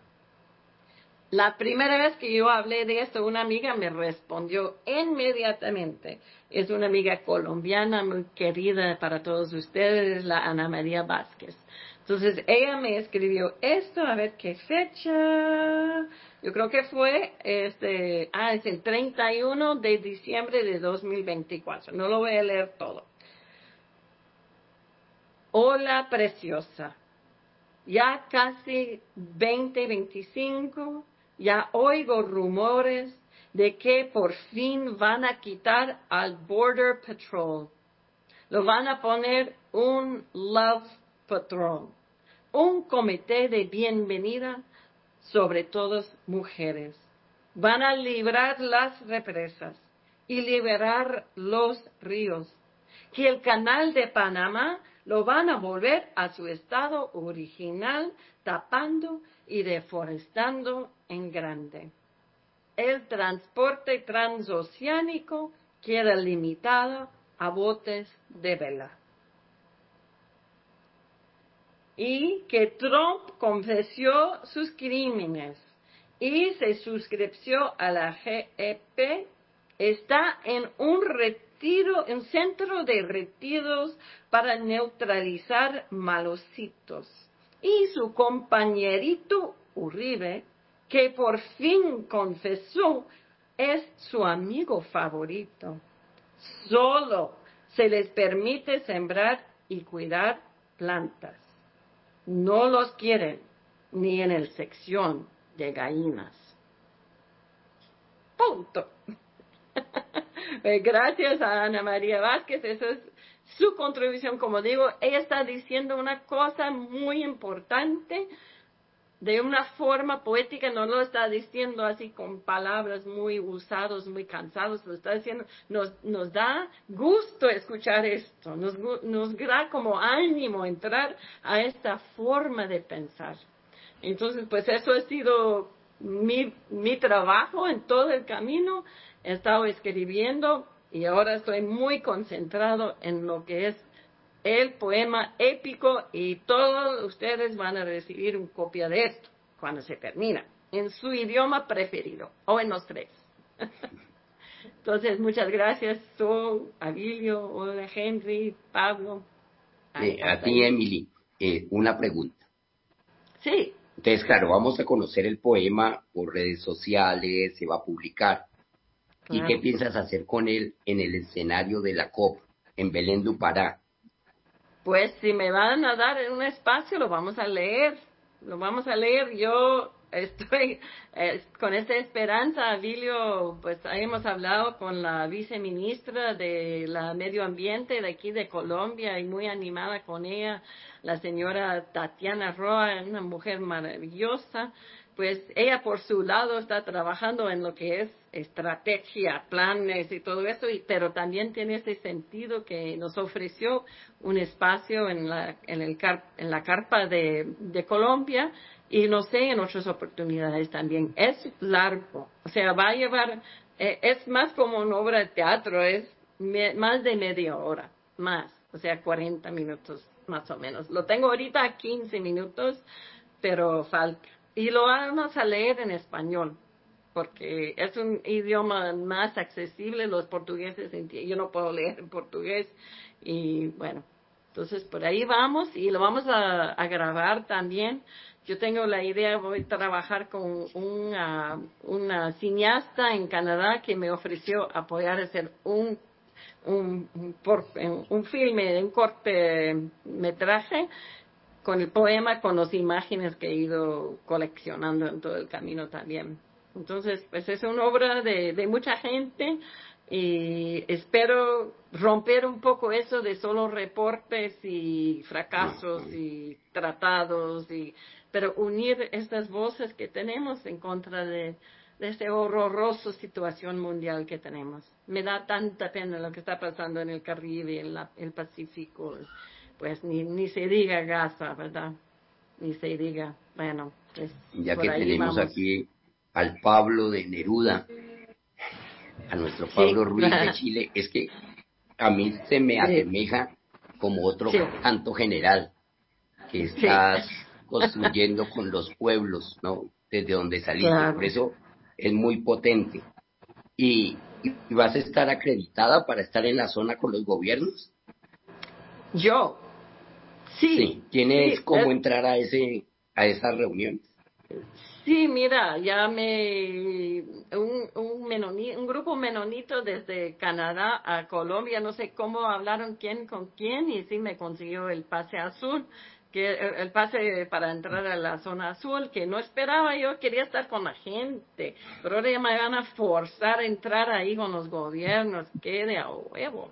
La primera vez que yo hablé de esto, una amiga me respondió inmediatamente. Es una amiga colombiana muy querida para todos ustedes, la Ana María Vázquez. Entonces ella me escribió esto, a ver qué fecha. Yo creo que fue, este, ah, es el treinta y uno de diciembre de dos mil veinticuatro. No lo voy a leer todo. Hola, preciosa. Ya casi veinte veinticinco, ya oigo rumores de que por fin van a quitar al Border Patrol. Lo van a poner un Love Patrol, un comité de bienvenida, sobre todas mujeres. Van a librar las represas y liberar los ríos, que el canal de Panamá lo van a volver a su estado original, tapando y deforestando en grande. El transporte transoceánico queda limitado a botes de vela. Y que Trump confesó sus crímenes y se suscribió a la G E P, está en un retiro, un centro de retiros para neutralizar malocitos. Y su compañerito Uribe, que por fin confesó, es su amigo favorito. Solo se les permite sembrar y cuidar plantas. No los quieren ni en el sección de gallinas. Punto. Gracias a Ana María Vázquez, esa es su contribución. Como digo, ella está diciendo una cosa muy importante de una forma poética, no lo está diciendo así con palabras muy usadas, muy cansados, lo está diciendo, nos, nos da gusto escuchar esto, nos, nos da como ánimo entrar a esta forma de pensar. Entonces, pues eso ha sido mi, mi trabajo en todo el camino, he estado escribiendo y ahora estoy muy concentrado en lo que es el poema épico y todos ustedes van a recibir una copia de esto cuando se termina, en su idioma preferido, o en los tres. Entonces, muchas gracias, So, Abilio, hola Henry, Pablo. Eh, a ti, Emily, eh, una pregunta. Sí. Entonces, claro, vamos a conocer el poema por redes sociales, se va a publicar. Claro. ¿Y qué piensas hacer con él en el escenario de la COP, en Belén do Pará? Pues si me van a dar un espacio, lo vamos a leer, lo vamos a leer. Yo estoy eh, con esta esperanza, Abilio, pues hemos hablado con la viceministra de la Medio Ambiente de aquí de Colombia y muy animada con ella, la señora Tatiana Roa, una mujer maravillosa. Pues ella por su lado está trabajando en lo que es estrategia, planes y todo eso, y, pero también tiene ese sentido que nos ofreció un espacio en la, en el car, en la carpa de, de Colombia y no sé, en otras oportunidades también. Es largo, o sea, va a llevar, eh, es más como una obra de teatro, es me, más de media hora, más, o sea, cuarenta minutos más o menos. Lo tengo ahorita a quince minutos, pero falta. Y lo vamos a leer en español, porque es un idioma más accesible, los portugueses entienden, yo no puedo leer en portugués, y bueno, entonces por ahí vamos, y lo vamos a, a grabar también. Yo tengo la idea, voy a trabajar con una, una cineasta en Canadá que me ofreció apoyar a hacer un, un, un, por, un filme, un cortometraje, con el poema, con las imágenes que he ido coleccionando en todo el camino también. Entonces, pues es una obra de, de mucha gente y espero romper un poco eso de solo reportes y fracasos y tratados, y, pero unir estas voces que tenemos en contra de, de esta horrorosa situación mundial que tenemos. Me da tanta pena lo que está pasando en el Caribe, en la, el Pacífico. Pues ni, ni se diga Gaza, ¿verdad? Ni se diga, bueno, pues ya por que ahí tenemos vamos. Aquí al Pablo de Neruda, a nuestro Pablo sí. Ruiz de Chile, es que a mí se me sí. asemeja como otro sí. canto general que estás sí. construyendo con los pueblos, ¿no? Desde donde saliste, claro. Por eso es muy potente. ¿Y, ¿Y vas a estar acreditada para estar en la zona con los gobiernos? Yo, sí. sí. ¿Tienes sí, cómo es... entrar a ese a esas reuniones? Sí, mira, ya me un un, menoni, un grupo menonito desde Canadá a Colombia, no sé cómo hablaron quién con quién, y sí me consiguió el pase azul, que el pase para entrar a la zona azul, que no esperaba, yo quería estar con la gente, pero ahora ya me van a forzar a entrar ahí con los gobiernos, que de a huevo.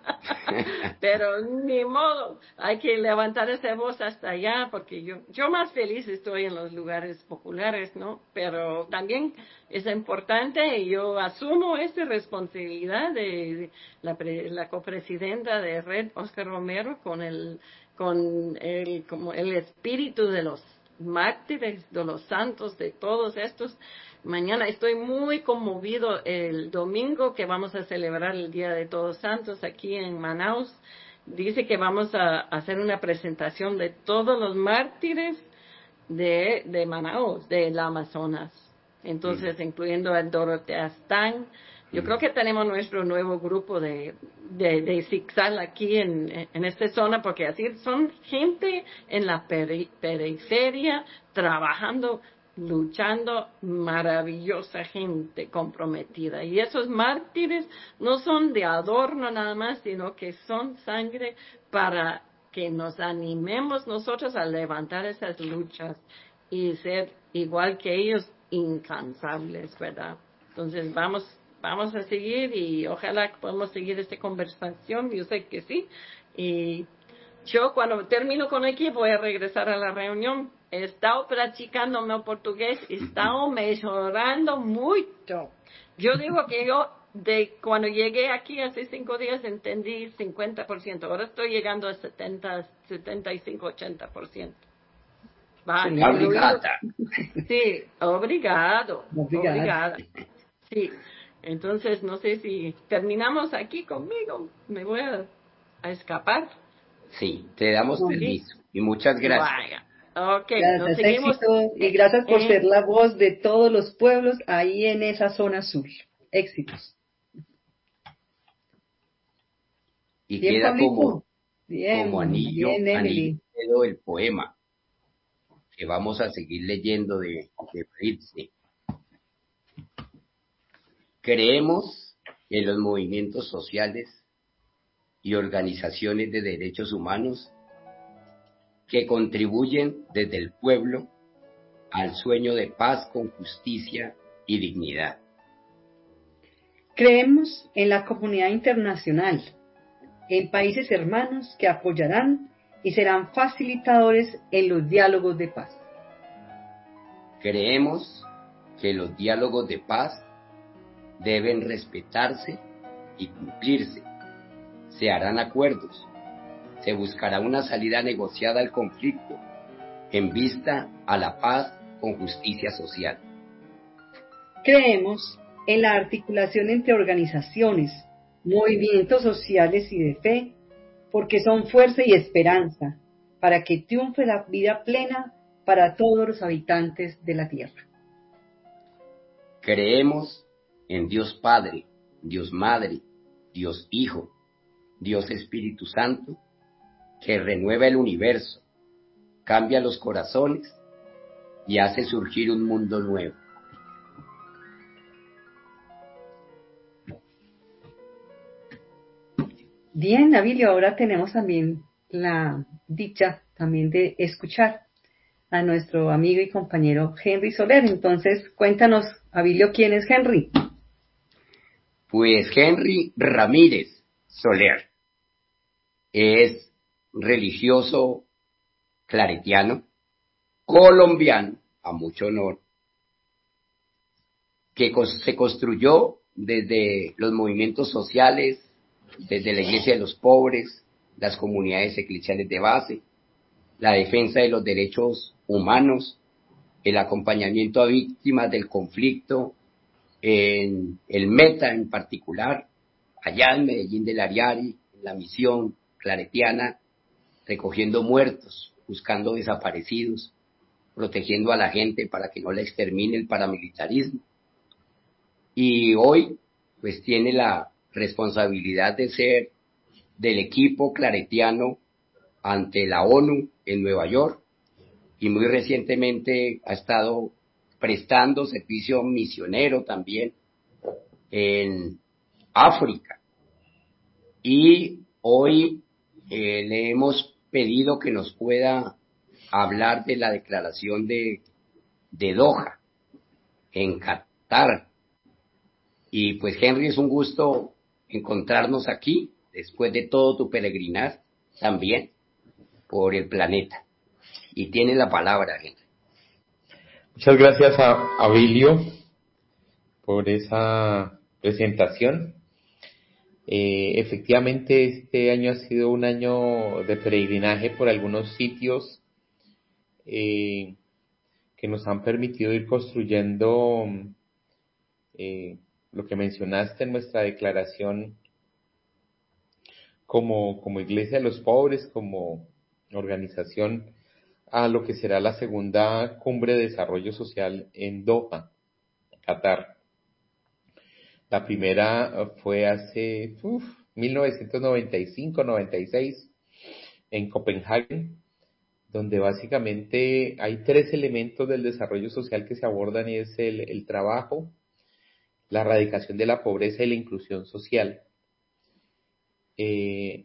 Pero ni modo, hay que levantar esa voz hasta allá, porque yo yo más feliz estoy en los lugares populares, ¿no? Pero también es importante, y yo asumo esta responsabilidad de la, pre, la copresidenta de Red, Oscar Romero, con el con el como el espíritu de los mártires, de los santos, de todos estos. Mañana estoy muy conmovido el domingo que vamos a celebrar el Día de Todos Santos aquí en Manaus. Dice que vamos a hacer una presentación de todos los mártires de, de Manaus, del Amazonas. Entonces, mm. incluyendo a Dorotea Stang, Yo creo que tenemos nuestro nuevo grupo de, de, de zigzag aquí en, en esta zona, porque así son gente en la peri, periferia, trabajando, luchando, maravillosa gente comprometida. Y esos mártires no son de adorno nada más, sino que son sangre para que nos animemos nosotros a levantar esas luchas y ser igual que ellos, incansables, ¿verdad? Entonces vamos vamos a seguir y ojalá podamos seguir esta conversación. Yo sé que sí. Y yo cuando termino con aquí voy a regresar a la reunión. He estado practicando mi portugués, he estado mejorando mucho. Yo digo que yo de cuando llegué aquí hace cinco días entendí cincuenta por ciento. Ahora estoy llegando a setenta, setenta y cinco, ochenta por ciento. Va, sí, obrigada. Sí, obrigado. Obrigada. Obrigada. Sí. Entonces, no sé si terminamos aquí conmigo. Me voy a, a escapar. Sí, te damos Sí. permiso. Y muchas gracias. Vaya. Ok, gracias, nos seguimos. éxito, y gracias por eh, ser la voz de todos los pueblos ahí en esa zona sur. Éxitos. Y Bien, queda Pablito. como, Bien, como anillo, bien, Emily. anillo quedó el poema que vamos a seguir leyendo de, de Fritz. Creemos en los movimientos sociales y organizaciones de derechos humanos que contribuyen desde el pueblo al sueño de paz con justicia y dignidad. Creemos en la comunidad internacional, en países hermanos que apoyarán y serán facilitadores en los diálogos de paz. Creemos que los diálogos de paz deben respetarse y cumplirse. Se harán acuerdos. Se buscará una salida negociada al conflicto en vista a la paz con justicia social. Creemos en la articulación entre organizaciones, movimientos sociales y de fe, porque son fuerza y esperanza para que triunfe la vida plena para todos los habitantes de la tierra. Creemos en Dios Padre, Dios Madre, Dios Hijo, Dios Espíritu Santo, que renueva el universo, cambia los corazones y hace surgir un mundo nuevo. Bien, Abilio, ahora tenemos también la dicha también de escuchar a nuestro amigo y compañero Henry Soler. Entonces, cuéntanos, Abilio, ¿quién es Henry? Pues Henry Ramírez Soler es religioso claretiano, colombiano, a mucho honor, que se construyó desde los movimientos sociales, desde la Iglesia de los Pobres, las comunidades eclesiales de base, la defensa de los derechos humanos, el acompañamiento a víctimas del conflicto, en el Meta en particular, allá en Medellín del Ariari, en la misión claretiana, recogiendo muertos, buscando desaparecidos, protegiendo a la gente para que no la extermine el paramilitarismo. Y hoy, pues tiene la responsabilidad de ser del equipo claretiano ante la ONU en Nueva York, y muy recientemente ha estado prestando servicio misionero también en África. Y hoy eh, le hemos pedido que nos pueda hablar de la declaración de, de Doha, en Qatar. Y pues Henry, es un gusto encontrarnos aquí, después de todo tu peregrinar también por el planeta. Y tiene la palabra, Henry. Muchas gracias a Abilio por esa presentación. Eh, efectivamente, este año ha sido un año de peregrinaje por algunos sitios eh, que nos han permitido ir construyendo eh, lo que mencionaste en nuestra declaración como, como Iglesia de los Pobres, como organización a lo que será la segunda cumbre de desarrollo social en Doha, Qatar. La primera fue hace uf, mil novecientos noventa y cinco noventa y seis en Copenhague, donde básicamente hay tres elementos del desarrollo social que se abordan y es el, el trabajo, la erradicación de la pobreza y la inclusión social. Eh,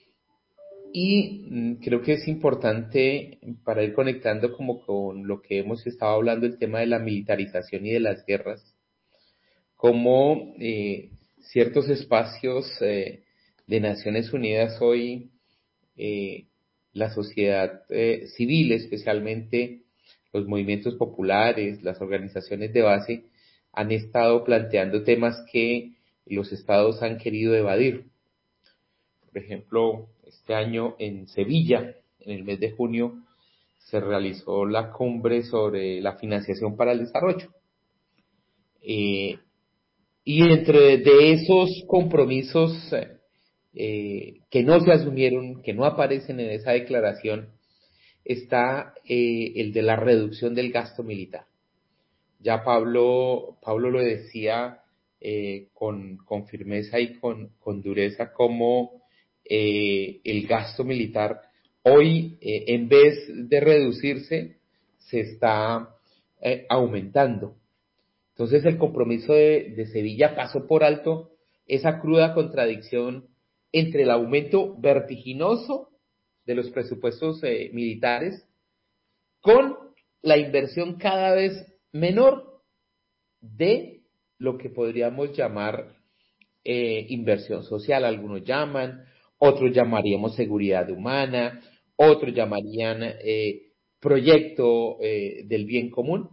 y mm, creo que es importante para ir conectando como con lo que hemos estado hablando, el tema de la militarización y de las guerras, como eh, ciertos espacios eh, de Naciones Unidas hoy, eh, la sociedad eh, civil, especialmente los movimientos populares, las organizaciones de base, han estado planteando temas que los estados han querido evadir. Por ejemplo, este año en Sevilla, en el mes de junio, se realizó la cumbre sobre la financiación para el desarrollo. Eh, y entre de esos compromisos eh, eh, que no se asumieron, que no aparecen en esa declaración, está eh, el de la reducción del gasto militar. Ya Pablo, Pablo lo decía eh, con, con firmeza y con, con dureza, como eh, el gasto militar hoy, eh, en vez de reducirse, se está eh, aumentando. Entonces el compromiso de, de Sevilla pasó por alto esa cruda contradicción entre el aumento vertiginoso de los presupuestos eh, militares con la inversión cada vez menor de lo que podríamos llamar eh, inversión social. Algunos llaman, otros llamaríamos seguridad humana, otros llamarían eh, proyecto eh, del bien común.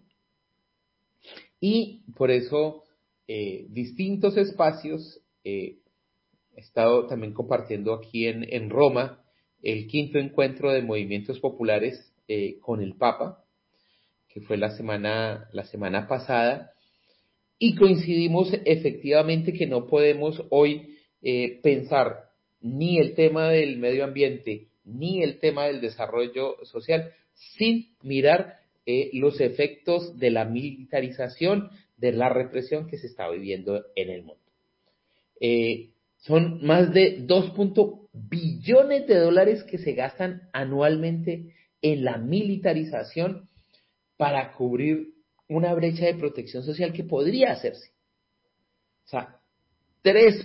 Y por eso eh, distintos espacios, eh, he estado también compartiendo aquí en, en Roma el quinto encuentro de movimientos populares eh, con el Papa, que fue la semana, la semana pasada, y coincidimos efectivamente que no podemos hoy eh, pensar ni el tema del medio ambiente ni el tema del desarrollo social sin mirar eh, los efectos de la militarización, de la represión que se está viviendo en el mundo. Eh, son más de dos billones de dólares que se gastan anualmente en la militarización para cubrir una brecha de protección social que podría hacerse. O sea, tres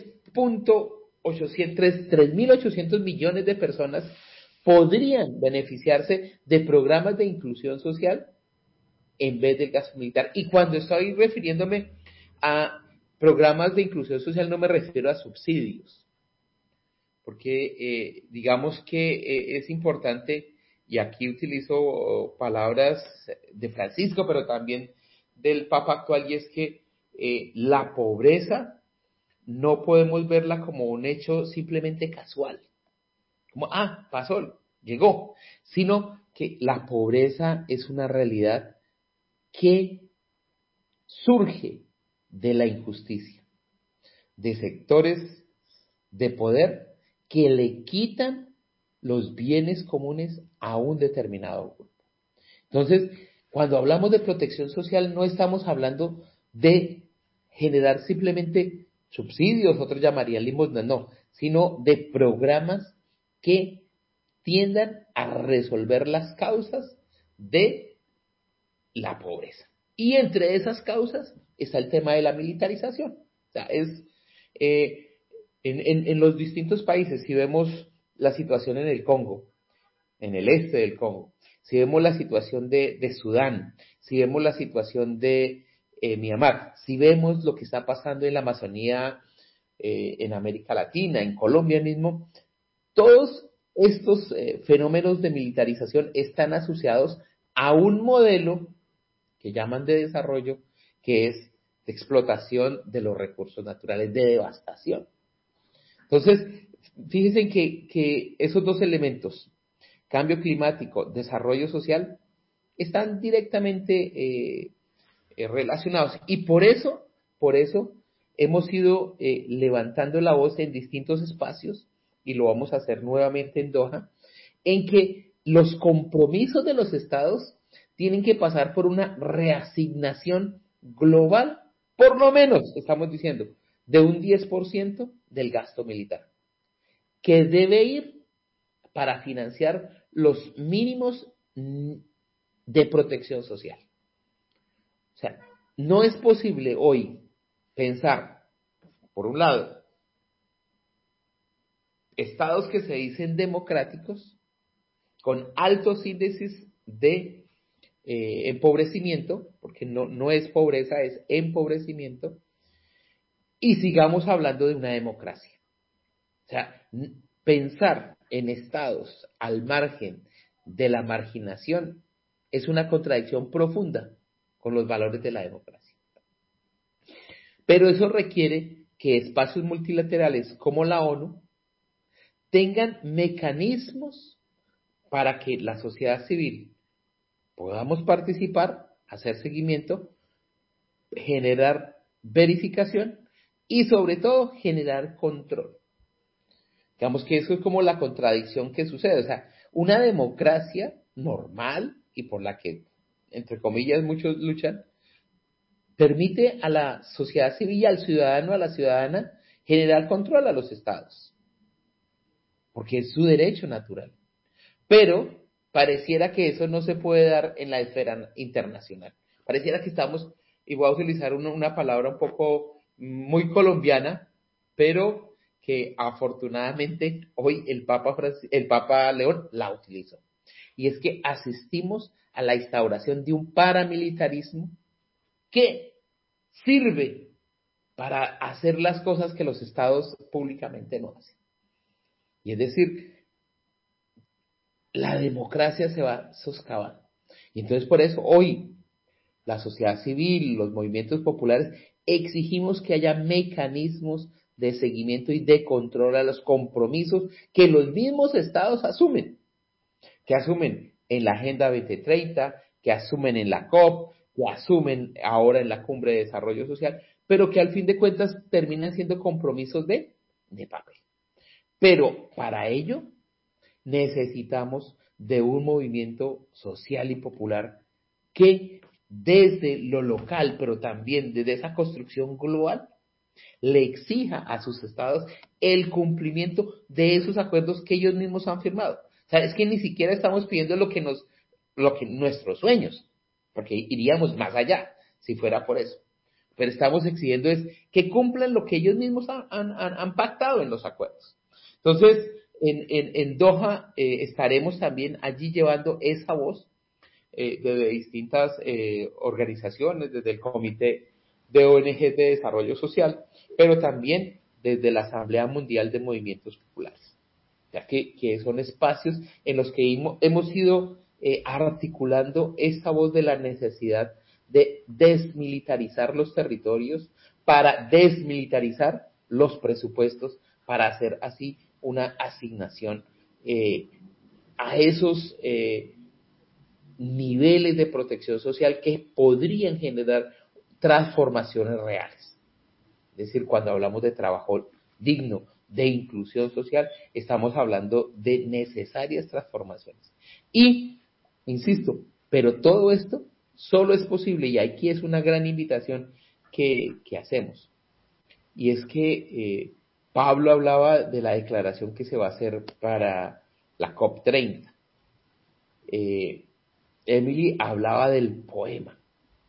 mil ochocientos millones de personas podrían beneficiarse de programas de inclusión social en vez del gasto militar. Y cuando estoy refiriéndome a programas de inclusión social no me refiero a subsidios, porque eh, digamos que eh, es importante, y aquí utilizo palabras de Francisco, pero también del Papa actual, y es que eh, la pobreza no podemos verla como un hecho simplemente casual, como, ah, pasó, llegó, sino que la pobreza es una realidad que surge de la injusticia, de sectores de poder que le quitan los bienes comunes a un determinado grupo. Entonces, cuando hablamos de protección social, no estamos hablando de generar simplemente subsidios, otros llamarían limosnas, no, sino de programas que tiendan a resolver las causas de la pobreza. Y entre esas causas está el tema de la militarización. O sea, es eh, en, en, en los distintos países, si vemos la situación en el Congo, en el este del Congo, si vemos la situación de, de Sudán, si vemos la situación de eh, Myanmar, si vemos lo que está pasando en la Amazonía, eh, en América Latina, en Colombia mismo, todos estos eh, fenómenos de militarización están asociados a un modelo que llaman de desarrollo, que es de explotación de los recursos naturales, de devastación. Entonces, fíjense que, que esos dos elementos, cambio climático, desarrollo social, están directamente eh, eh, relacionados. Y por eso, por eso, hemos ido eh, levantando la voz en distintos espacios, y lo vamos a hacer nuevamente en Doha, en que los compromisos de los estados tienen que pasar por una reasignación global, por lo menos, estamos diciendo, de un diez por ciento del gasto militar, que debe ir para financiar los mínimos de protección social. O sea, no es posible hoy pensar, por un lado, estados que se dicen democráticos, con altos índices de eh, empobrecimiento, porque no, no es pobreza, es empobrecimiento, y sigamos hablando de una democracia. O sea, pensar en estados al margen de la marginación es una contradicción profunda con los valores de la democracia. Pero eso requiere que espacios multilaterales como la ONU tengan mecanismos para que la sociedad civil podamos participar, hacer seguimiento, generar verificación y sobre todo generar control. Digamos que eso es como la contradicción que sucede. O sea, una democracia normal y por la que, entre comillas, muchos luchan, permite a la sociedad civil, al ciudadano, a la ciudadana, generar control a los estados. Porque es su derecho natural. Pero pareciera que eso no se puede dar en la esfera internacional. Pareciera que estamos, y voy a utilizar una, una palabra un poco muy colombiana, pero que afortunadamente hoy el Papa, Francis, el Papa León la utilizó. Y es que asistimos a la instauración de un paramilitarismo que sirve para hacer las cosas que los estados públicamente no hacen. Y es decir, la democracia se va socavando. Y entonces por eso hoy la sociedad civil, los movimientos populares, exigimos que haya mecanismos de seguimiento y de control a los compromisos que los mismos estados asumen, que asumen en la Agenda veinte treinta, que asumen en la COP, que asumen ahora en la Cumbre de Desarrollo Social, pero que al fin de cuentas terminan siendo compromisos de, de papel. Pero para ello necesitamos de un movimiento social y popular que desde lo local, pero también desde esa construcción global, le exija a sus estados el cumplimiento de esos acuerdos que ellos mismos han firmado. O sea, es que ni siquiera estamos pidiendo lo que nos, lo que nuestros sueños, porque iríamos más allá si fuera por eso. Pero estamos exigiendo es que cumplan lo que ellos mismos han, han, han pactado en los acuerdos. Entonces, en, en, en Doha eh, estaremos también allí llevando esa voz eh, de distintas eh, organizaciones, desde el Comité de O N G de Desarrollo Social, pero también desde la Asamblea Mundial de Movimientos Populares, ya que, que son espacios en los que hemos, hemos ido eh, articulando esta voz de la necesidad de desmilitarizar los territorios, para desmilitarizar los presupuestos, para hacer así una asignación eh, a esos eh, niveles de protección social que podrían generar transformaciones reales. Es decir, cuando hablamos de trabajo digno, de inclusión social, estamos hablando de necesarias transformaciones. Y, insisto, pero todo esto solo es posible, y aquí es una gran invitación que, que hacemos, y es que eh, Pablo hablaba de la declaración que se va a hacer para la COP treinta. Eh, Emily hablaba del poema.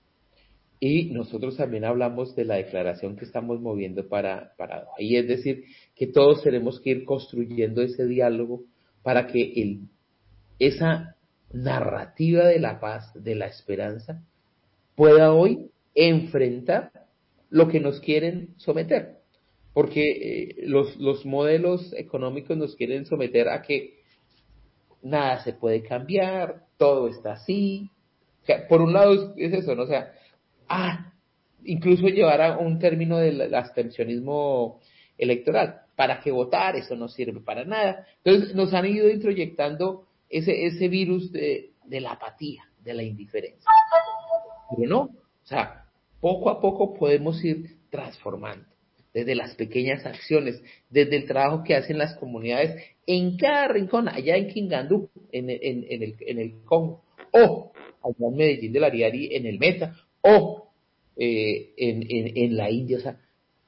Y nosotros también hablamos de la declaración que estamos moviendo para, para Doha. Y es decir, que todos tenemos que ir construyendo ese diálogo para que el, esa narrativa de la paz, de la esperanza, pueda hoy enfrentar lo que nos quieren someter. Porque eh, los, los modelos económicos nos quieren someter a que nada se puede cambiar, todo está así. O sea, por un lado es eso, ¿no? O sea, ah, incluso llevar a un término del abstencionismo electoral. ¿Para qué votar? Eso no sirve para nada. Entonces nos han ido introyectando ese, ese virus de, de la apatía, de la indiferencia. Pero no, o sea, poco a poco podemos ir transformando. Desde las pequeñas acciones, desde el trabajo que hacen las comunidades en cada rincón, allá en Quingandú, en, en, en, el, en el Congo, o allá en Medellín del Ariari, en el Meta, o eh, en, en, en la India. O sea,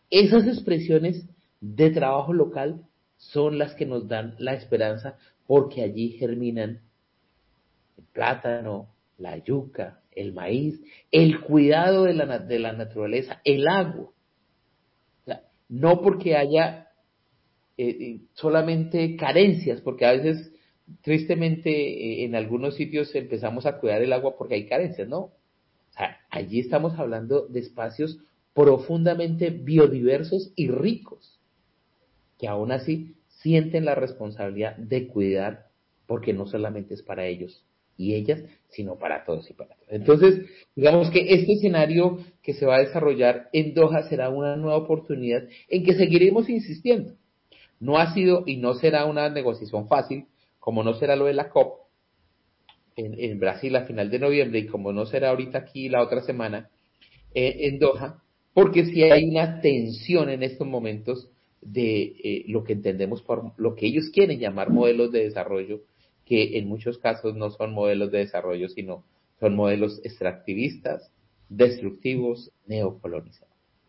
esas expresiones de trabajo local son las que nos dan la esperanza, porque allí germinan el plátano, la yuca, el maíz, el cuidado de la, de la naturaleza, el agua. O sea, no porque haya eh, solamente carencias, porque a veces, tristemente, eh, en algunos sitios empezamos a cuidar el agua porque hay carencias, ¿no? O sea, allí estamos hablando de espacios profundamente biodiversos y ricos, que aún así sienten la responsabilidad de cuidar, porque no solamente es para ellos y ellas, sino para todos y para todos. Entonces, digamos que este escenario que se va a desarrollar en Doha será una nueva oportunidad en que seguiremos insistiendo. No ha sido y no será una negociación fácil, como no será lo de la COP en, en Brasil a final de noviembre, y como no será ahorita aquí la otra semana eh, en Doha, porque sí hay una tensión en estos momentos de eh, lo que entendemos por lo que ellos quieren llamar modelos de desarrollo, que en muchos casos no son modelos de desarrollo, sino son modelos extractivistas, destructivos, neocolonizadores.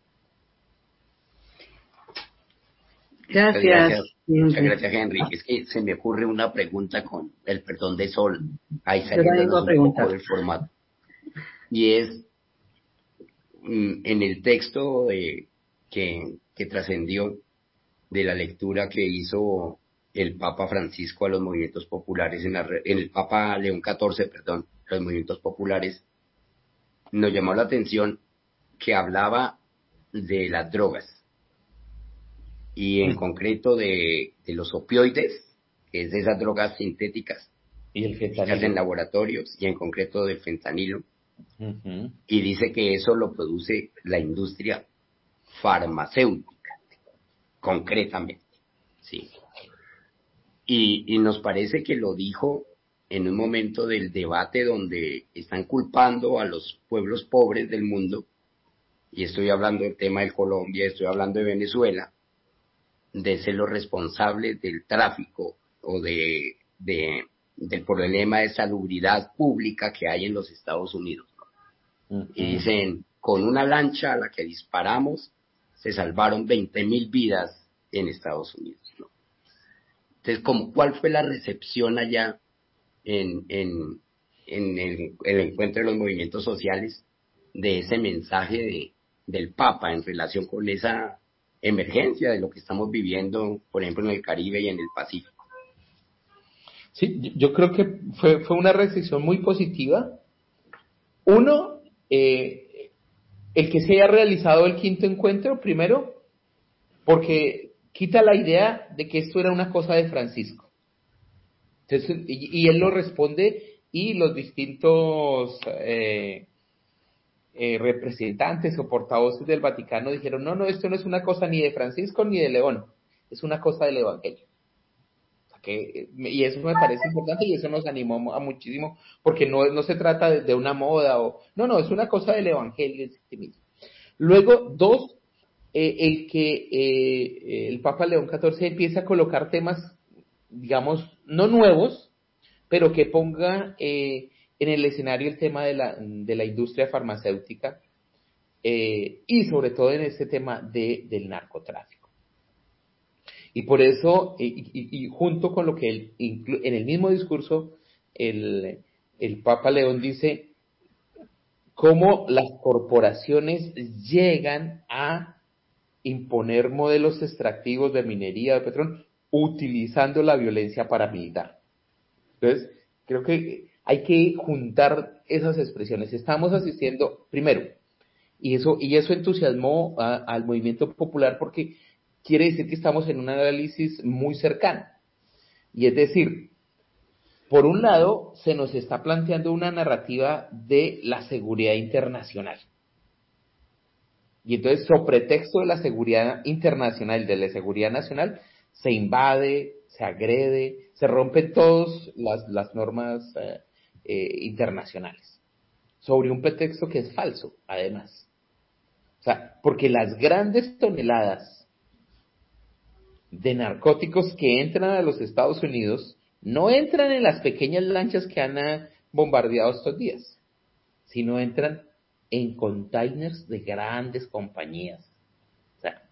Gracias. Gracias. Muchas gracias, Henry. Es que se me ocurre una pregunta con el perdón de Sol, ahí saliéndonos un poco del formato. Y es, en el texto de, que, que trascendió de la lectura que hizo el Papa Francisco a los movimientos populares, en, la, en el Papa León catorce, perdón, los movimientos populares, nos llamó la atención que hablaba de las drogas, y en concreto de, de los opioides, que es de esas drogas sintéticas y el hechas en laboratorios, y en concreto del fentanilo. Uh-huh. Y dice que eso lo produce la industria farmacéutica, concretamente, sí. Y, y nos parece que lo dijo en un momento del debate donde están culpando a los pueblos pobres del mundo, y estoy hablando del tema de Colombia, estoy hablando de Venezuela, de ser los responsables del tráfico o de, de del problema de salubridad pública que hay en los Estados Unidos, ¿no? Uh-huh. Y dicen, con una lancha a la que disparamos se salvaron veinte mil vidas en Estados Unidos, ¿no? Entonces, ¿cómo, ¿cuál fue la recepción allá en, en, en el, el encuentro de los movimientos sociales de ese mensaje de, del Papa en relación con esa emergencia de lo que estamos viviendo, por ejemplo, en el Caribe y en el Pacífico? Sí, yo creo que fue, fue una recepción muy positiva. Uno, eh, el que se haya realizado el quinto encuentro, primero, porque quita la idea de que esto era una cosa de Francisco. Entonces, y, y él lo responde, y los distintos eh, eh, representantes o portavoces del Vaticano dijeron, no, no, esto no es una cosa ni de Francisco ni de León, es una cosa del Evangelio. Que, y eso me parece importante, y eso nos animó a muchísimo, porque no, no se trata de, de una moda, o no, no, es una cosa del Evangelio en sí mismo. Luego, dos, eh, el que eh, el Papa León catorce empieza a colocar temas, digamos, no nuevos, pero que ponga eh, en el escenario el tema de la, de la industria farmacéutica, eh, y sobre todo en este tema de, del narcotráfico. Y por eso, y, y, y junto con lo que él, en el mismo discurso, el, el Papa León dice cómo las corporaciones llegan a imponer modelos extractivos de minería de petróleo utilizando la violencia paramilitar. Entonces, creo que hay que juntar esas expresiones. Estamos asistiendo, primero, y eso, y eso entusiasmó a, al movimiento popular, porque quiere decir que estamos en un análisis muy cercano. Y es decir, por un lado, se nos está planteando una narrativa de la seguridad internacional. Y entonces, sobre pretexto de la seguridad internacional, de la seguridad nacional, se invade, se agrede, se rompen todas las, las normas eh, eh, internacionales. Sobre un pretexto que es falso, además. O sea, porque las grandes toneladas de narcóticos que entran a los Estados Unidos no entran en las pequeñas lanchas que han bombardeado estos días, sino entran en containers de grandes compañías. O sea,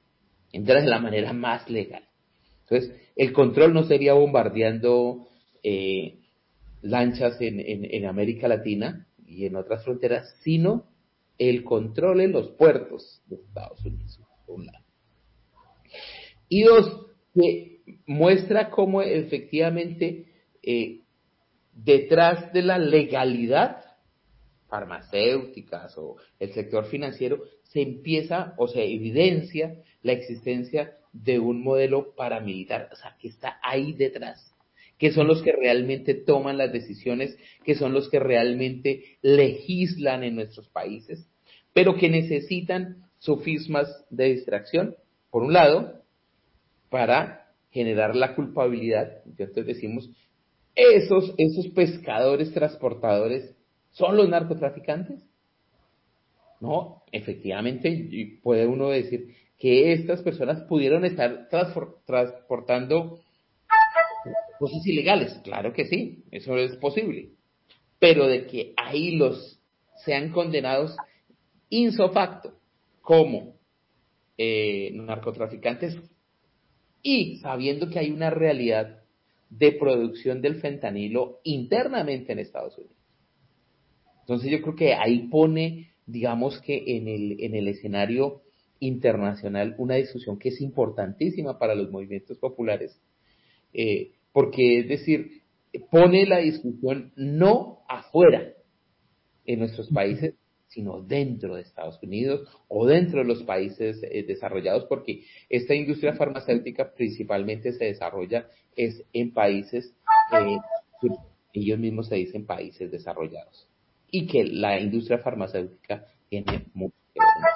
entra de la manera más legal. Entonces, el control no sería bombardeando eh, lanchas en, en, en América Latina y en otras fronteras, sino el control en los puertos de Estados Unidos, por un lado. Y dos, que muestra cómo efectivamente eh, detrás de la legalidad farmacéuticas o el sector financiero se empieza o se evidencia la existencia de un modelo paramilitar, o sea, que está ahí detrás, que son los que realmente toman las decisiones, que son los que realmente legislan en nuestros países, pero que necesitan sofismas de distracción, por un lado, para generar la culpabilidad. Entonces decimos, esos, esos pescadores transportadores son los narcotraficantes. No, efectivamente puede uno decir que estas personas pudieron estar transportando cosas ilegales, claro que sí, eso es posible, pero de que ahí los sean condenados ipso facto como eh, narcotraficantes y sabiendo que hay una realidad de producción del fentanilo internamente en Estados Unidos. Entonces yo creo que ahí pone, digamos que en el, en el escenario internacional una discusión que es importantísima para los movimientos populares, eh, porque es decir, pone la discusión no afuera en nuestros países, sino dentro de Estados Unidos o dentro de los países eh, desarrollados, porque esta industria farmacéutica principalmente se desarrolla es en países, eh, que ellos mismos se dicen países desarrollados, y que la industria farmacéutica tiene mucho que ver.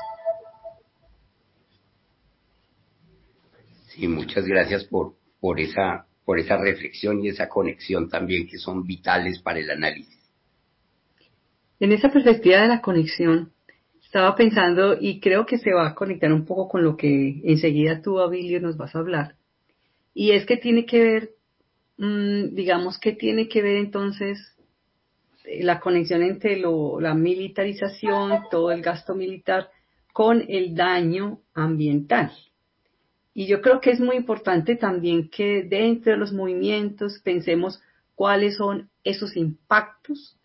Sí, muchas gracias por, por esa, por esa reflexión y esa conexión también que son vitales para el análisis. En esa perspectiva de la conexión, estaba pensando, y creo que se va a conectar un poco con lo que enseguida tú, Abilio, nos vas a hablar, y es que tiene que ver, mmm, digamos que tiene que ver entonces la conexión entre lo, la militarización, todo el gasto militar, con el daño ambiental. Y yo creo que es muy importante también que dentro de los movimientos pensemos cuáles son esos impactos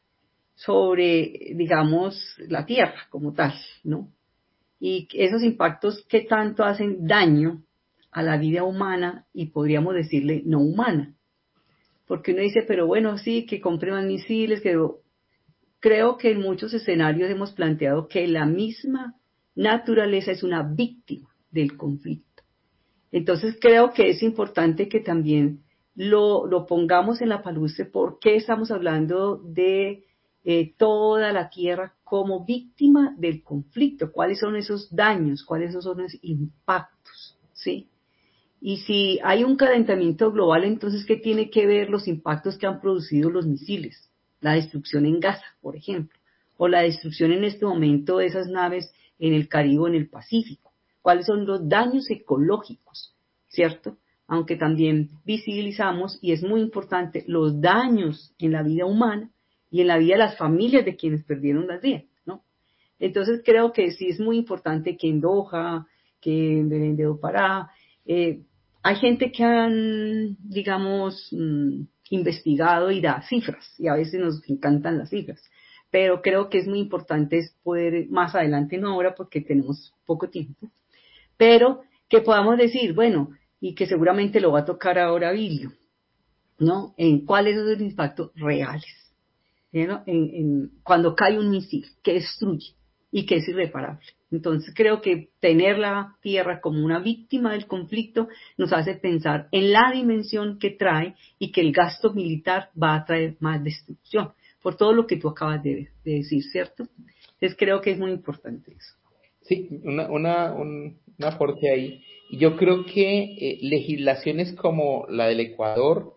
sobre, digamos, la Tierra como tal, ¿no? Y esos impactos que tanto hacen daño a la vida humana y podríamos decirle no humana. Porque uno dice, pero bueno, sí, que compre más misiles, que creo que en muchos escenarios hemos planteado que la misma naturaleza es una víctima del conflicto. Entonces creo que es importante que también lo, lo pongamos en la palustre, porque estamos hablando de eh, toda la Tierra como víctima del conflicto, cuáles son esos daños, cuáles son esos impactos, ¿sí? Y si hay un calentamiento global, entonces, ¿qué tiene que ver los impactos que han producido los misiles? La destrucción en Gaza, por ejemplo, o la destrucción en este momento de esas naves en el Caribe o en el Pacífico. ¿Cuáles son los daños ecológicos? ¿Cierto? Aunque también visibilizamos, y es muy importante, los daños en la vida humana y en la vida de las familias de quienes perdieron las vidas, ¿no? Entonces creo que sí es muy importante que en Doha, que en Belén de do Pará, eh, hay gente que han, digamos, mmm, investigado y da cifras, y a veces nos encantan las cifras, pero creo que es muy importante poder, más adelante, no ahora porque tenemos poco tiempo, pero que podamos decir, bueno, y que seguramente lo va a tocar ahora Abilio, ¿no? En cuáles son los impactos reales, ¿no? En, en, cuando cae un misil que destruye y que es irreparable. Entonces creo que tener la Tierra como una víctima del conflicto nos hace pensar en la dimensión que trae y que el gasto militar va a traer más destrucción, por todo lo que tú acabas de, de decir, ¿cierto? Entonces creo que es muy importante eso. Sí, una, una, un, un aporte ahí. Y yo creo que eh, legislaciones como la del Ecuador,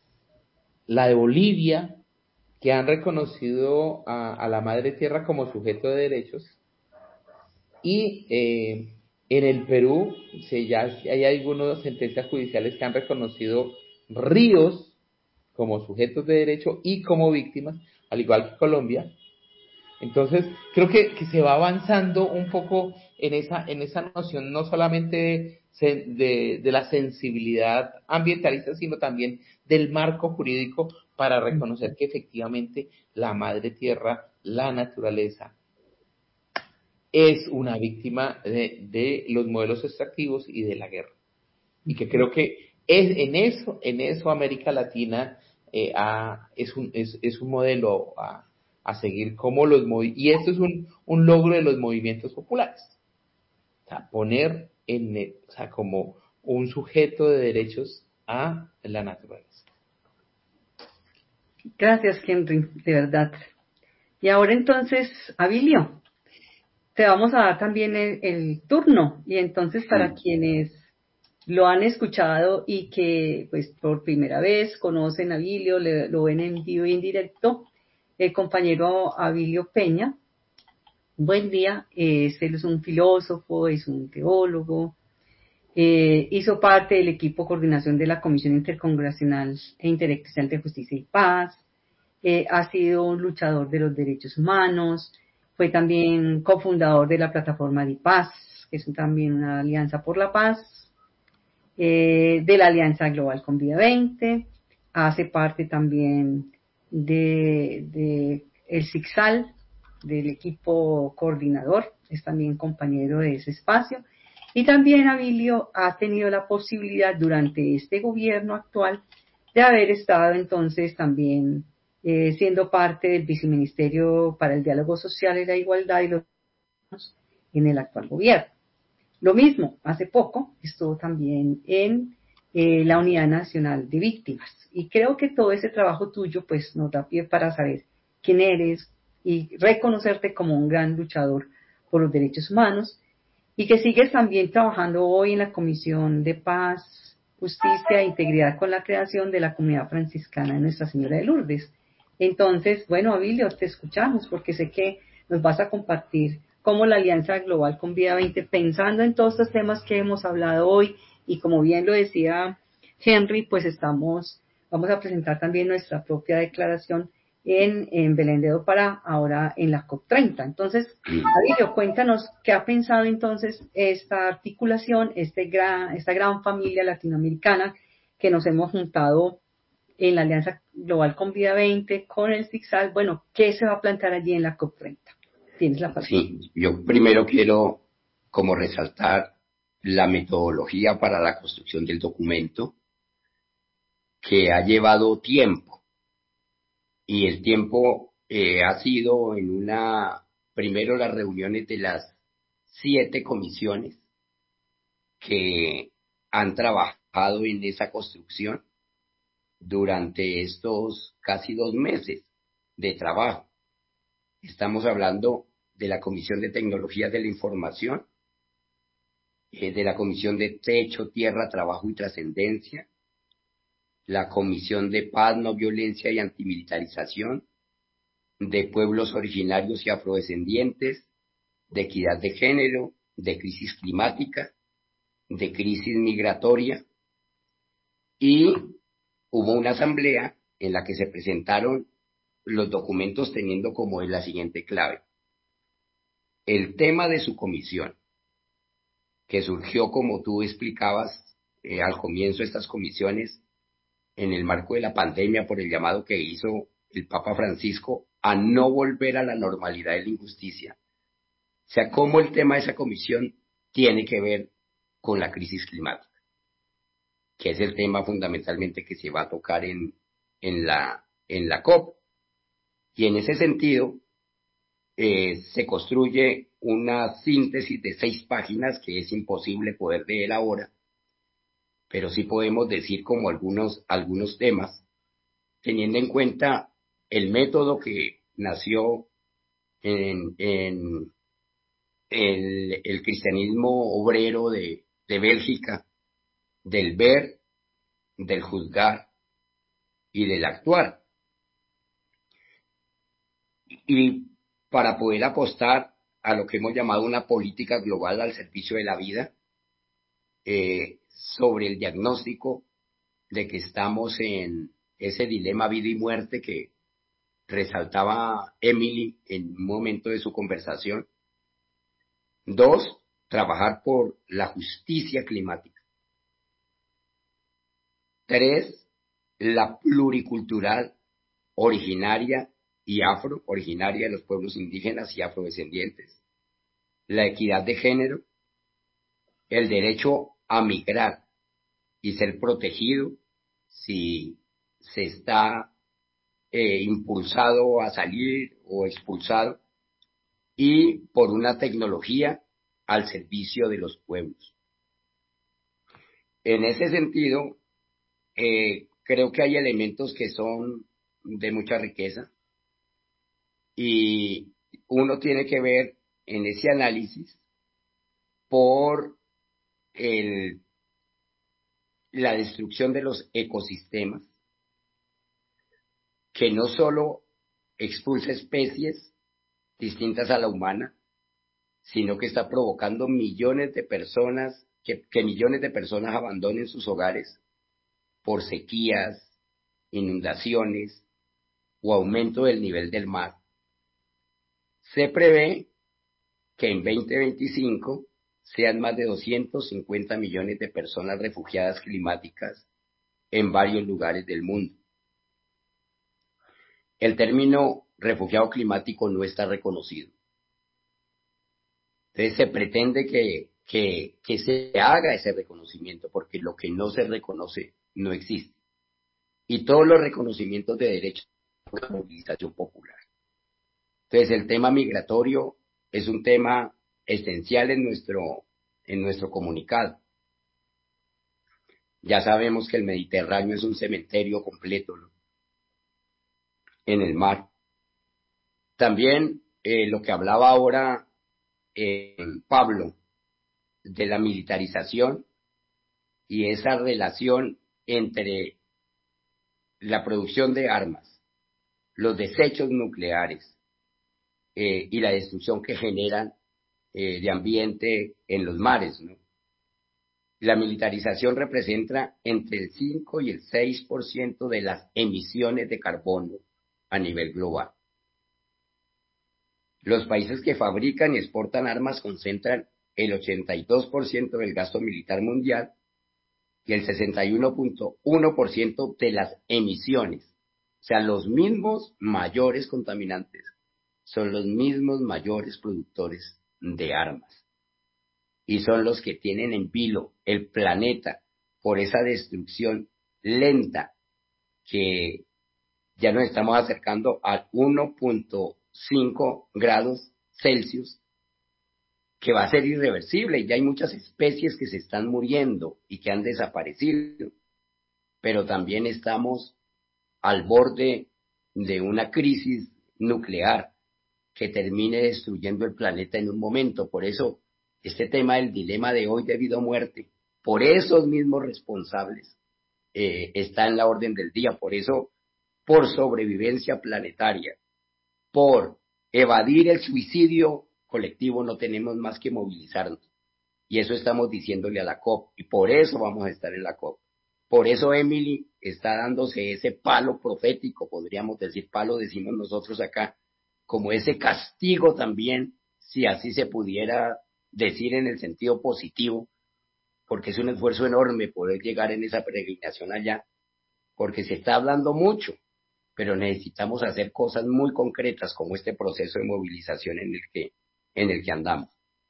la de Bolivia, que han reconocido a, a la madre tierra como sujeto de derechos, y eh, en el Perú se ya hay algunas sentencias judiciales que han reconocido ríos como sujetos de derecho y como víctimas, al igual que Colombia. Entonces, creo que, que se va avanzando un poco en esa, en esa noción, no solamente de, de, de la sensibilidad ambientalista, sino también del marco jurídico para reconocer que efectivamente la madre tierra, la naturaleza, es una víctima de, de los modelos extractivos y de la guerra. Y que creo que es, en eso, en eso América Latina eh, ha, es, un, es, es un modelo a, a seguir, como los movi- y esto es un, un logro de los movimientos populares. O sea, poner en, o sea, como un sujeto de derechos a la naturaleza. Gracias, Henry, de verdad. Y ahora entonces, Abilio, te vamos a dar también el, el turno. Y entonces, para quienes lo han escuchado y que pues por primera vez conocen a Abilio, le, lo ven en vivo y en directo, el compañero Abilio Peña, buen día, es, él es un filósofo, es un teólogo, eh, hizo parte del equipo coordinación de la Comisión Intercongresional e Intereclesial de Justicia y Paz, eh, ha sido un luchador de los derechos humanos, fue también cofundador de la plataforma de paz, que es también una alianza por la paz, eh, de la Alianza Global con Vida veinte, hace parte también de, de el SICSAL, del equipo coordinador, es también compañero de ese espacio, y también Abilio ha tenido la posibilidad durante este gobierno actual de haber estado entonces también eh, siendo parte del Viceministerio para el Diálogo Social y la Igualdad y los en el actual gobierno. Lo mismo, hace poco estuvo también en eh, la Unidad Nacional de Víctimas. Y creo que todo ese trabajo tuyo pues nos da pie para saber quién eres y reconocerte como un gran luchador por los derechos humanos y que sigues también trabajando hoy en la Comisión de Paz, Justicia e Integridad con la creación de la Comunidad Franciscana de Nuestra Señora de Lourdes. Entonces, bueno, Abilio, te escuchamos porque sé que nos vas a compartir cómo la Alianza Global con Vida veinte, pensando en todos estos temas que hemos hablado hoy, y como bien lo decía Henry, pues estamos, vamos a presentar también nuestra propia declaración en, en Belén de Do Pará, ahora en la COP treinta. Entonces, Abilio, cuéntanos qué ha pensado entonces esta articulación, este gran, esta gran familia latinoamericana que nos hemos juntado en la Alianza Global con Vida veinte, con el SICSAL. Bueno, ¿qué se va a plantear allí en la COP treinta? Tienes la palabra. Sí, yo primero quiero como resaltar la metodología para la construcción del documento, que ha llevado tiempo, y el tiempo eh, ha sido en una, primero las reuniones de las siete comisiones que han trabajado en esa construcción durante estos casi dos meses de trabajo. Estamos hablando de la Comisión de Tecnologías de la Información, eh, de la Comisión de Techo, Tierra, Trabajo y Trascendencia, la Comisión de Paz, No Violencia y Antimilitarización, de Pueblos Originarios y Afrodescendientes, de Equidad de Género, de Crisis Climática, de Crisis Migratoria, y hubo una asamblea en la que se presentaron los documentos teniendo como es la siguiente clave. El tema de su comisión, que surgió, como tú explicabas eh, al comienzo de estas comisiones, en el marco de la pandemia por el llamado que hizo el Papa Francisco a no volver a la normalidad de la injusticia. O sea, cómo el tema de esa comisión tiene que ver con la crisis climática, que es el tema fundamentalmente que se va a tocar en, en, la, en la COP. Y en ese sentido, eh, se construye una síntesis de seis páginas que es imposible poder leer ahora, pero sí podemos decir como algunos, algunos temas, teniendo en cuenta el método que nació en, en el, el cristianismo obrero de, de Bélgica, del ver, del juzgar y del actuar. Y para poder apostar a lo que hemos llamado una política global al servicio de la vida, eh, sobre el diagnóstico de que estamos en ese dilema vida y muerte que resaltaba Emily en un momento de su conversación. Dos, trabajar por la justicia climática. Tres, la pluricultural originaria y afro, originaria de los pueblos indígenas y afrodescendientes. La equidad de género, el derecho a migrar y ser protegido si se está eh, impulsado a salir o expulsado, y por una tecnología al servicio de los pueblos. En ese sentido, eh, creo que hay elementos que son de mucha riqueza y uno tiene que ver en ese análisis por el, la destrucción de los ecosistemas, que no solo expulsa especies distintas a la humana, sino que está provocando millones de personas, que, que millones de personas abandonen sus hogares por sequías, inundaciones o aumento del nivel del mar. Se prevé que en veinte veinticinco sean más de doscientos cincuenta millones de personas refugiadas climáticas en varios lugares del mundo. El término refugiado climático no está reconocido. Entonces se pretende que, que, que se haga ese reconocimiento, porque lo que no se reconoce no existe. Y todos los reconocimientos de derechos son una movilización popular. Entonces el tema migratorio es un tema esencial en nuestro, en nuestro comunicado. Ya sabemos que el Mediterráneo es un cementerio completo, ¿no?, en el mar. También eh, lo que hablaba ahora eh, Pablo, de la militarización y esa relación entre la producción de armas, los desechos nucleares eh, y la destrucción que generan eh, de ambiente en los mares, ¿no? La militarización representa entre el cinco y el seis por ciento de las emisiones de carbono a nivel global. Los países que fabrican y exportan armas concentran el ochenta y dos por ciento del gasto militar mundial y el sesenta y uno punto uno por ciento de las emisiones. O sea, los mismos mayores contaminantes son los mismos mayores productores de armas. Y son los que tienen en vilo el planeta por esa destrucción lenta que ya nos estamos acercando al uno punto cinco grados Celsius, que va a ser irreversible, y ya hay muchas especies que se están muriendo y que han desaparecido, pero también estamos al borde de una crisis nuclear que termine destruyendo el planeta en un momento. Por eso este tema del dilema de hoy de vida o muerte, por esos mismos responsables, eh, está en la orden del día. Por eso, por sobrevivencia planetaria, por evadir el suicidio colectivo, no tenemos más que movilizarnos. Y eso estamos diciéndole a la COP, y por eso vamos a estar en la COP. Por eso Emily está dándose ese palo profético, podríamos decir, palo decimos nosotros acá, como ese castigo también, si así se pudiera decir en el sentido positivo, porque es un esfuerzo enorme poder llegar en esa peregrinación allá, porque se está hablando mucho, pero necesitamos hacer cosas muy concretas como este proceso de movilización en el que, en el que andamos.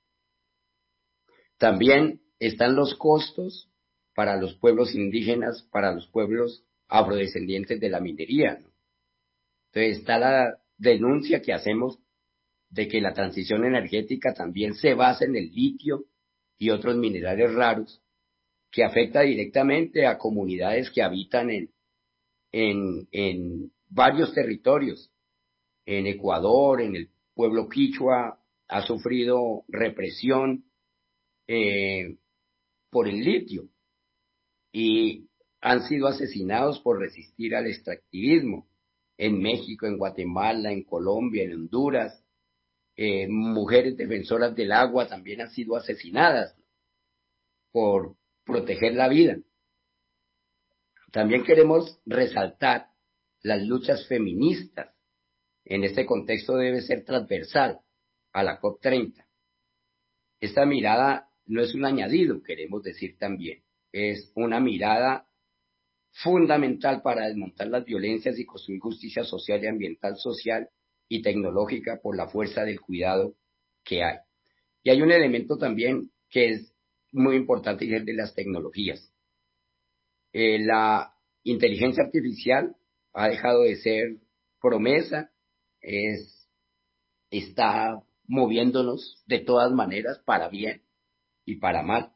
También están los costos para los pueblos indígenas, para los pueblos afrodescendientes de la minería, ¿no? Entonces está la denuncia que hacemos de que la transición energética también se basa en el litio y otros minerales raros, que afecta directamente a comunidades que habitan en, en, en varios territorios. En Ecuador, en el pueblo quichua, ha sufrido represión eh, por el litio y han sido asesinados por resistir al extractivismo. En México, en Guatemala, en Colombia, en Honduras, eh, mujeres defensoras del agua también han sido asesinadas por proteger la vida. También queremos resaltar las luchas feministas en este contexto debe ser transversal a la COP treinta. Esta mirada no es un añadido, queremos decir también, es una mirada fundamental para desmontar las violencias y construir justicia social y ambiental, social y tecnológica por la fuerza del cuidado que hay. Y hay un elemento también que es muy importante y es el de las tecnologías. Eh, la inteligencia artificial ha dejado de ser promesa, es, está moviéndonos de todas maneras para bien y para mal.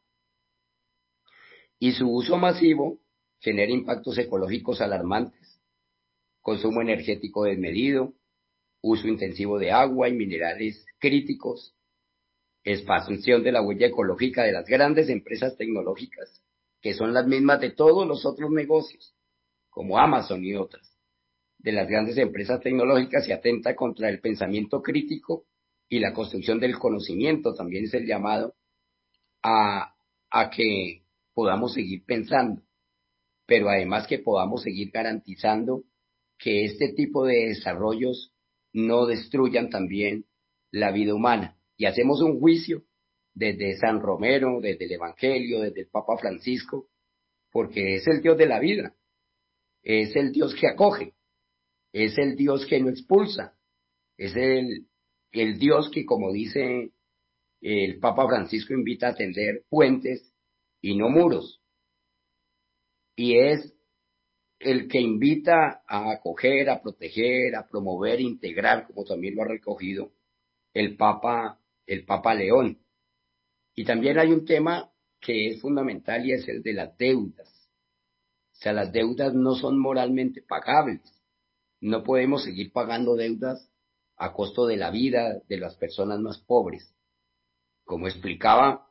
Y su uso masivo genera impactos ecológicos alarmantes, consumo energético desmedido, uso intensivo de agua y minerales críticos, expansión de la huella ecológica de las grandes empresas tecnológicas, que son las mismas de todos los otros negocios, como Amazon y otras, de las grandes empresas tecnológicas, y atenta contra el pensamiento crítico y la construcción del conocimiento. También es el llamado a, a que podamos seguir pensando, pero además que podamos seguir garantizando que este tipo de desarrollos no destruyan también la vida humana. Y hacemos un juicio desde San Romero, desde el Evangelio, desde el Papa Francisco, porque es el Dios de la vida, es el Dios que acoge, es el Dios que no expulsa, es el, el Dios que, como dice el Papa Francisco, invita a tender puentes y no muros. Y es el que invita a acoger, a proteger, a promover, integrar, como también lo ha recogido el Papa, el Papa León. Y también hay un tema que es fundamental y es el de las deudas. O sea, las deudas no son moralmente pagables. No podemos seguir pagando deudas a costo de la vida de las personas más pobres. Como explicaba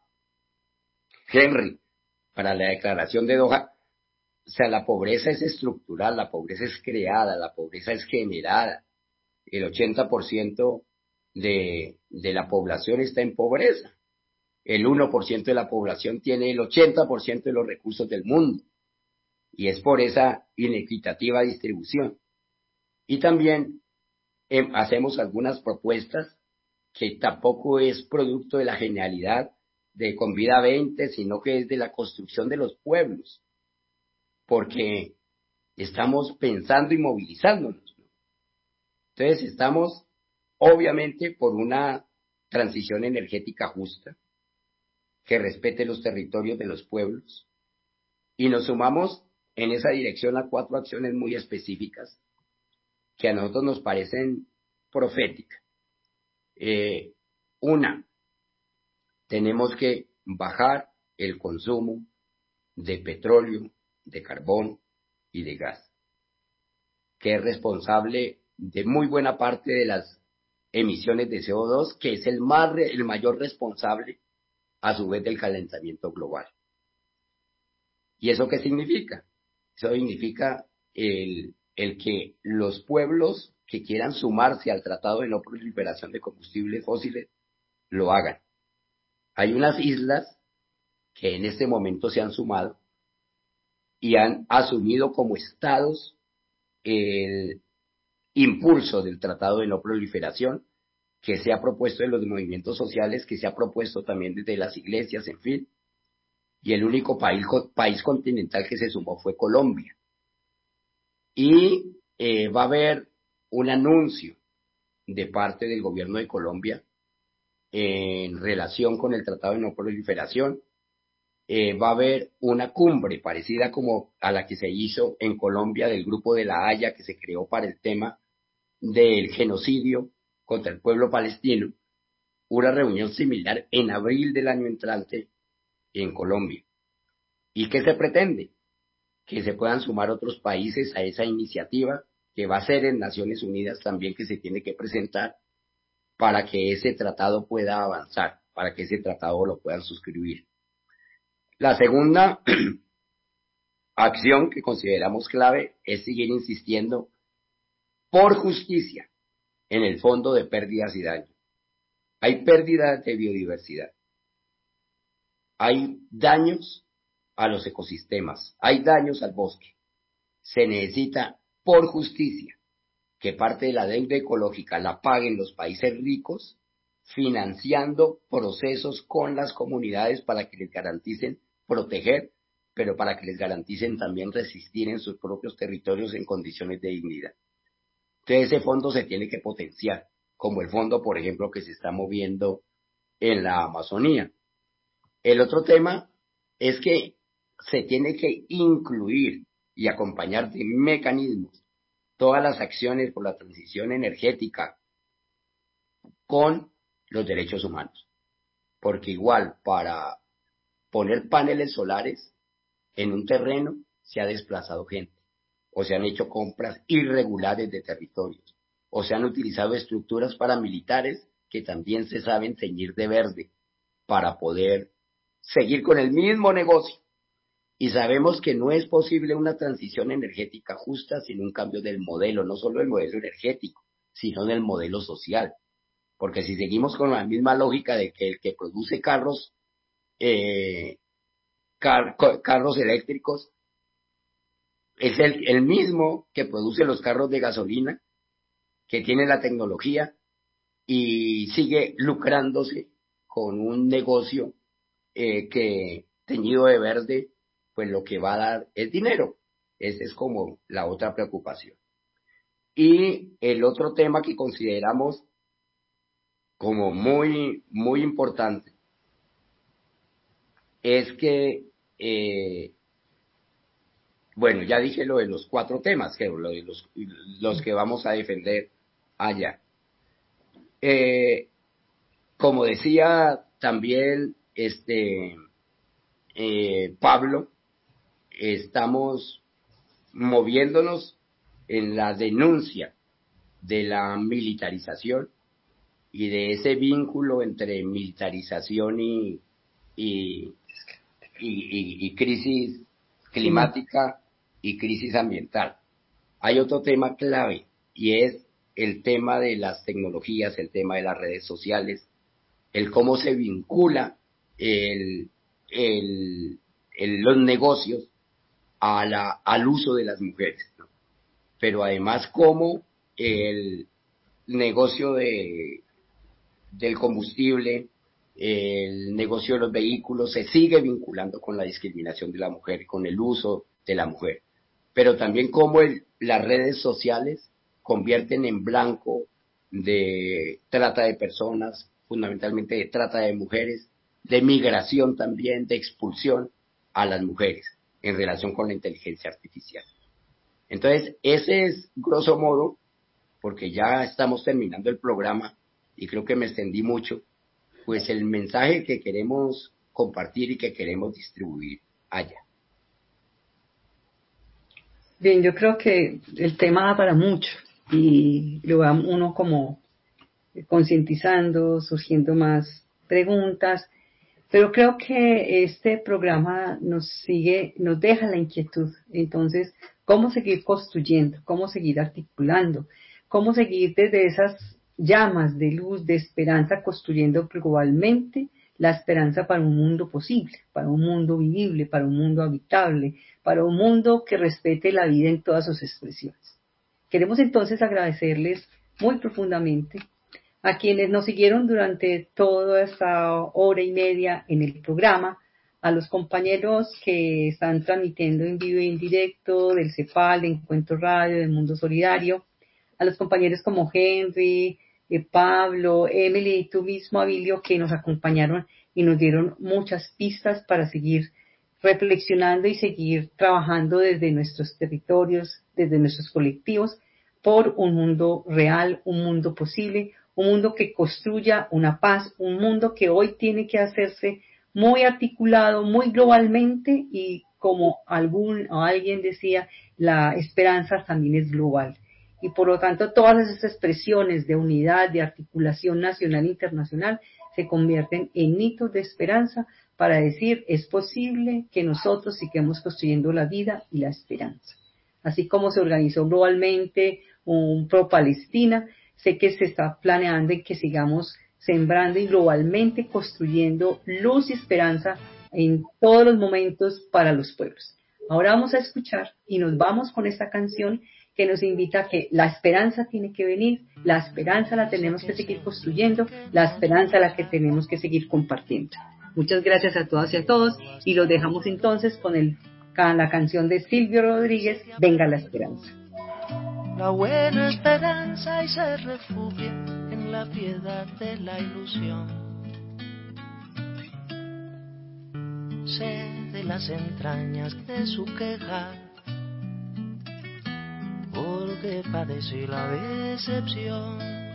Henry para la declaración de Doha, o sea, la pobreza es estructural, la pobreza es creada, la pobreza es generada. El ochenta por ciento de, de la población está en pobreza. El uno por ciento de la población tiene el ochenta por ciento de los recursos del mundo. Y es por esa inequitativa distribución. Y también eh, hacemos algunas propuestas que tampoco es producto de la genialidad de Convida veinte, sino que es de la construcción de los pueblos. Porque estamos pensando y movilizándonos, ¿no? Entonces estamos, obviamente, por una transición energética justa, que respete los territorios de los pueblos, y nos sumamos en esa dirección a cuatro acciones muy específicas que a nosotros nos parecen proféticas. Eh, una, tenemos que bajar el consumo de petróleo, de carbón y de gas, que es responsable de muy buena parte de las emisiones de C O dos, que es el, más, el mayor responsable a su vez del calentamiento global. ¿Y eso qué significa? Eso significa el, el que los pueblos que quieran sumarse al Tratado de No Proliferación de Combustibles Fósiles lo hagan. Hay unas islas que en este momento se han sumado y han asumido como estados el impulso del Tratado de No Proliferación, que se ha propuesto de los movimientos sociales, que se ha propuesto también desde las iglesias, en fin. Y el único país, país continental que se sumó fue Colombia. Y eh, va a haber un anuncio de parte del gobierno de Colombia en relación con el Tratado de No Proliferación. Eh, va a haber una cumbre parecida como a la que se hizo en Colombia del Grupo de la Haya, que se creó para el tema del genocidio contra el pueblo palestino, una reunión similar en abril del año entrante en Colombia. ¿Y qué se pretende? Que se puedan sumar otros países a esa iniciativa, que va a ser en Naciones Unidas también, que se tiene que presentar para que ese tratado pueda avanzar, para que ese tratado lo puedan suscribir. La segunda acción que consideramos clave es seguir insistiendo por justicia en el fondo de pérdidas y daños. Hay pérdidas de biodiversidad, hay daños a los ecosistemas, hay daños al bosque. Se necesita por justicia que parte de la deuda ecológica la paguen los países ricos, financiando procesos con las comunidades para que les garanticen proteger, pero para que les garanticen también resistir en sus propios territorios en condiciones de dignidad. Entonces ese fondo se tiene que potenciar, como el fondo, por ejemplo, que se está moviendo en la Amazonía. El otro tema es que se tiene que incluir y acompañar de mecanismos todas las acciones por la transición energética con los derechos humanos. Porque igual para poner paneles solares en un terreno se ha desplazado gente, o se han hecho compras irregulares de territorios, o se han utilizado estructuras paramilitares que también se saben teñir de verde para poder seguir con el mismo negocio. Y sabemos que no es posible una transición energética justa sin un cambio del modelo, no solo del modelo energético, sino del modelo social. Porque si seguimos con la misma lógica de que el que produce carros, eh, car, carros eléctricos, es el, el mismo que produce los carros de gasolina, que tiene la tecnología y sigue lucrándose con un negocio eh, que, teñido de verde, pues lo que va a dar es dinero. Esa es como la otra preocupación. Y el otro tema que consideramos como muy, muy importante es que, eh, bueno, ya dije lo de los cuatro temas, que lo de los, los que vamos a defender allá. Eh, como decía también este eh, Pablo, estamos moviéndonos en la denuncia de la militarización y de ese vínculo entre militarización y, y, y, y, y crisis climática y crisis ambiental. Hay otro tema clave y es el tema de las tecnologías, el tema de las redes sociales, el cómo se vincula el, el, el, los negocios a la, al uso de las mujeres, ¿no? Pero además cómo el negocio de, del combustible, el negocio de los vehículos se sigue vinculando con la discriminación de la mujer, con el uso de la mujer, pero también cómo el, las redes sociales convierten en blanco de trata de personas, fundamentalmente de trata de mujeres, de migración también, de expulsión a las mujeres en relación con la inteligencia artificial. Entonces, ese es, grosso modo, porque ya estamos terminando el programa y creo que me extendí mucho, pues el mensaje que queremos compartir y que queremos distribuir allá. Bien, yo creo que el tema da para mucho y lo va uno como concientizando, surgiendo más preguntas, pero creo que este programa nos sigue, nos deja la inquietud. Entonces, ¿cómo seguir construyendo? ¿Cómo seguir articulando? ¿Cómo seguir desde esas llamas de luz, de esperanza, construyendo globalmente la esperanza para un mundo posible, para un mundo vivible, para un mundo habitable, para un mundo que respete la vida en todas sus expresiones? Queremos entonces agradecerles muy profundamente a quienes nos siguieron durante toda esta hora y media en el programa, a los compañeros que están transmitiendo en vivo y en directo del CEPAL, de Encuentro Radio, del Mundo Solidario, a los compañeros como Henry, eh, Pablo, Emily y tú mismo, Abilio, que nos acompañaron y nos dieron muchas pistas para seguir reflexionando y seguir trabajando desde nuestros territorios, desde nuestros colectivos, por un mundo real, un mundo posible, un mundo que construya una paz, un mundo que hoy tiene que hacerse muy articulado, muy globalmente, y como algún o alguien decía, la esperanza también es global. Y por lo tanto, todas esas expresiones de unidad, de articulación nacional e internacional, se convierten en hitos de esperanza para decir, es posible que nosotros sigamos construyendo la vida y la esperanza. Así como se organizó globalmente un Pro Palestina, sé que se está planeando en que sigamos sembrando y globalmente construyendo luz y esperanza en todos los momentos para los pueblos. Ahora vamos a escuchar y nos vamos con esta canción que nos invita a que la esperanza tiene que venir, la esperanza la tenemos que seguir construyendo, la esperanza la que tenemos que seguir compartiendo. Muchas gracias a todas y a todos, y los dejamos entonces con, el, con la canción de Silvio Rodríguez, Venga la Esperanza. La buena esperanza y se refugia en la piedad de la ilusión. Sé de las entrañas de su queja, porque padecí la decepción.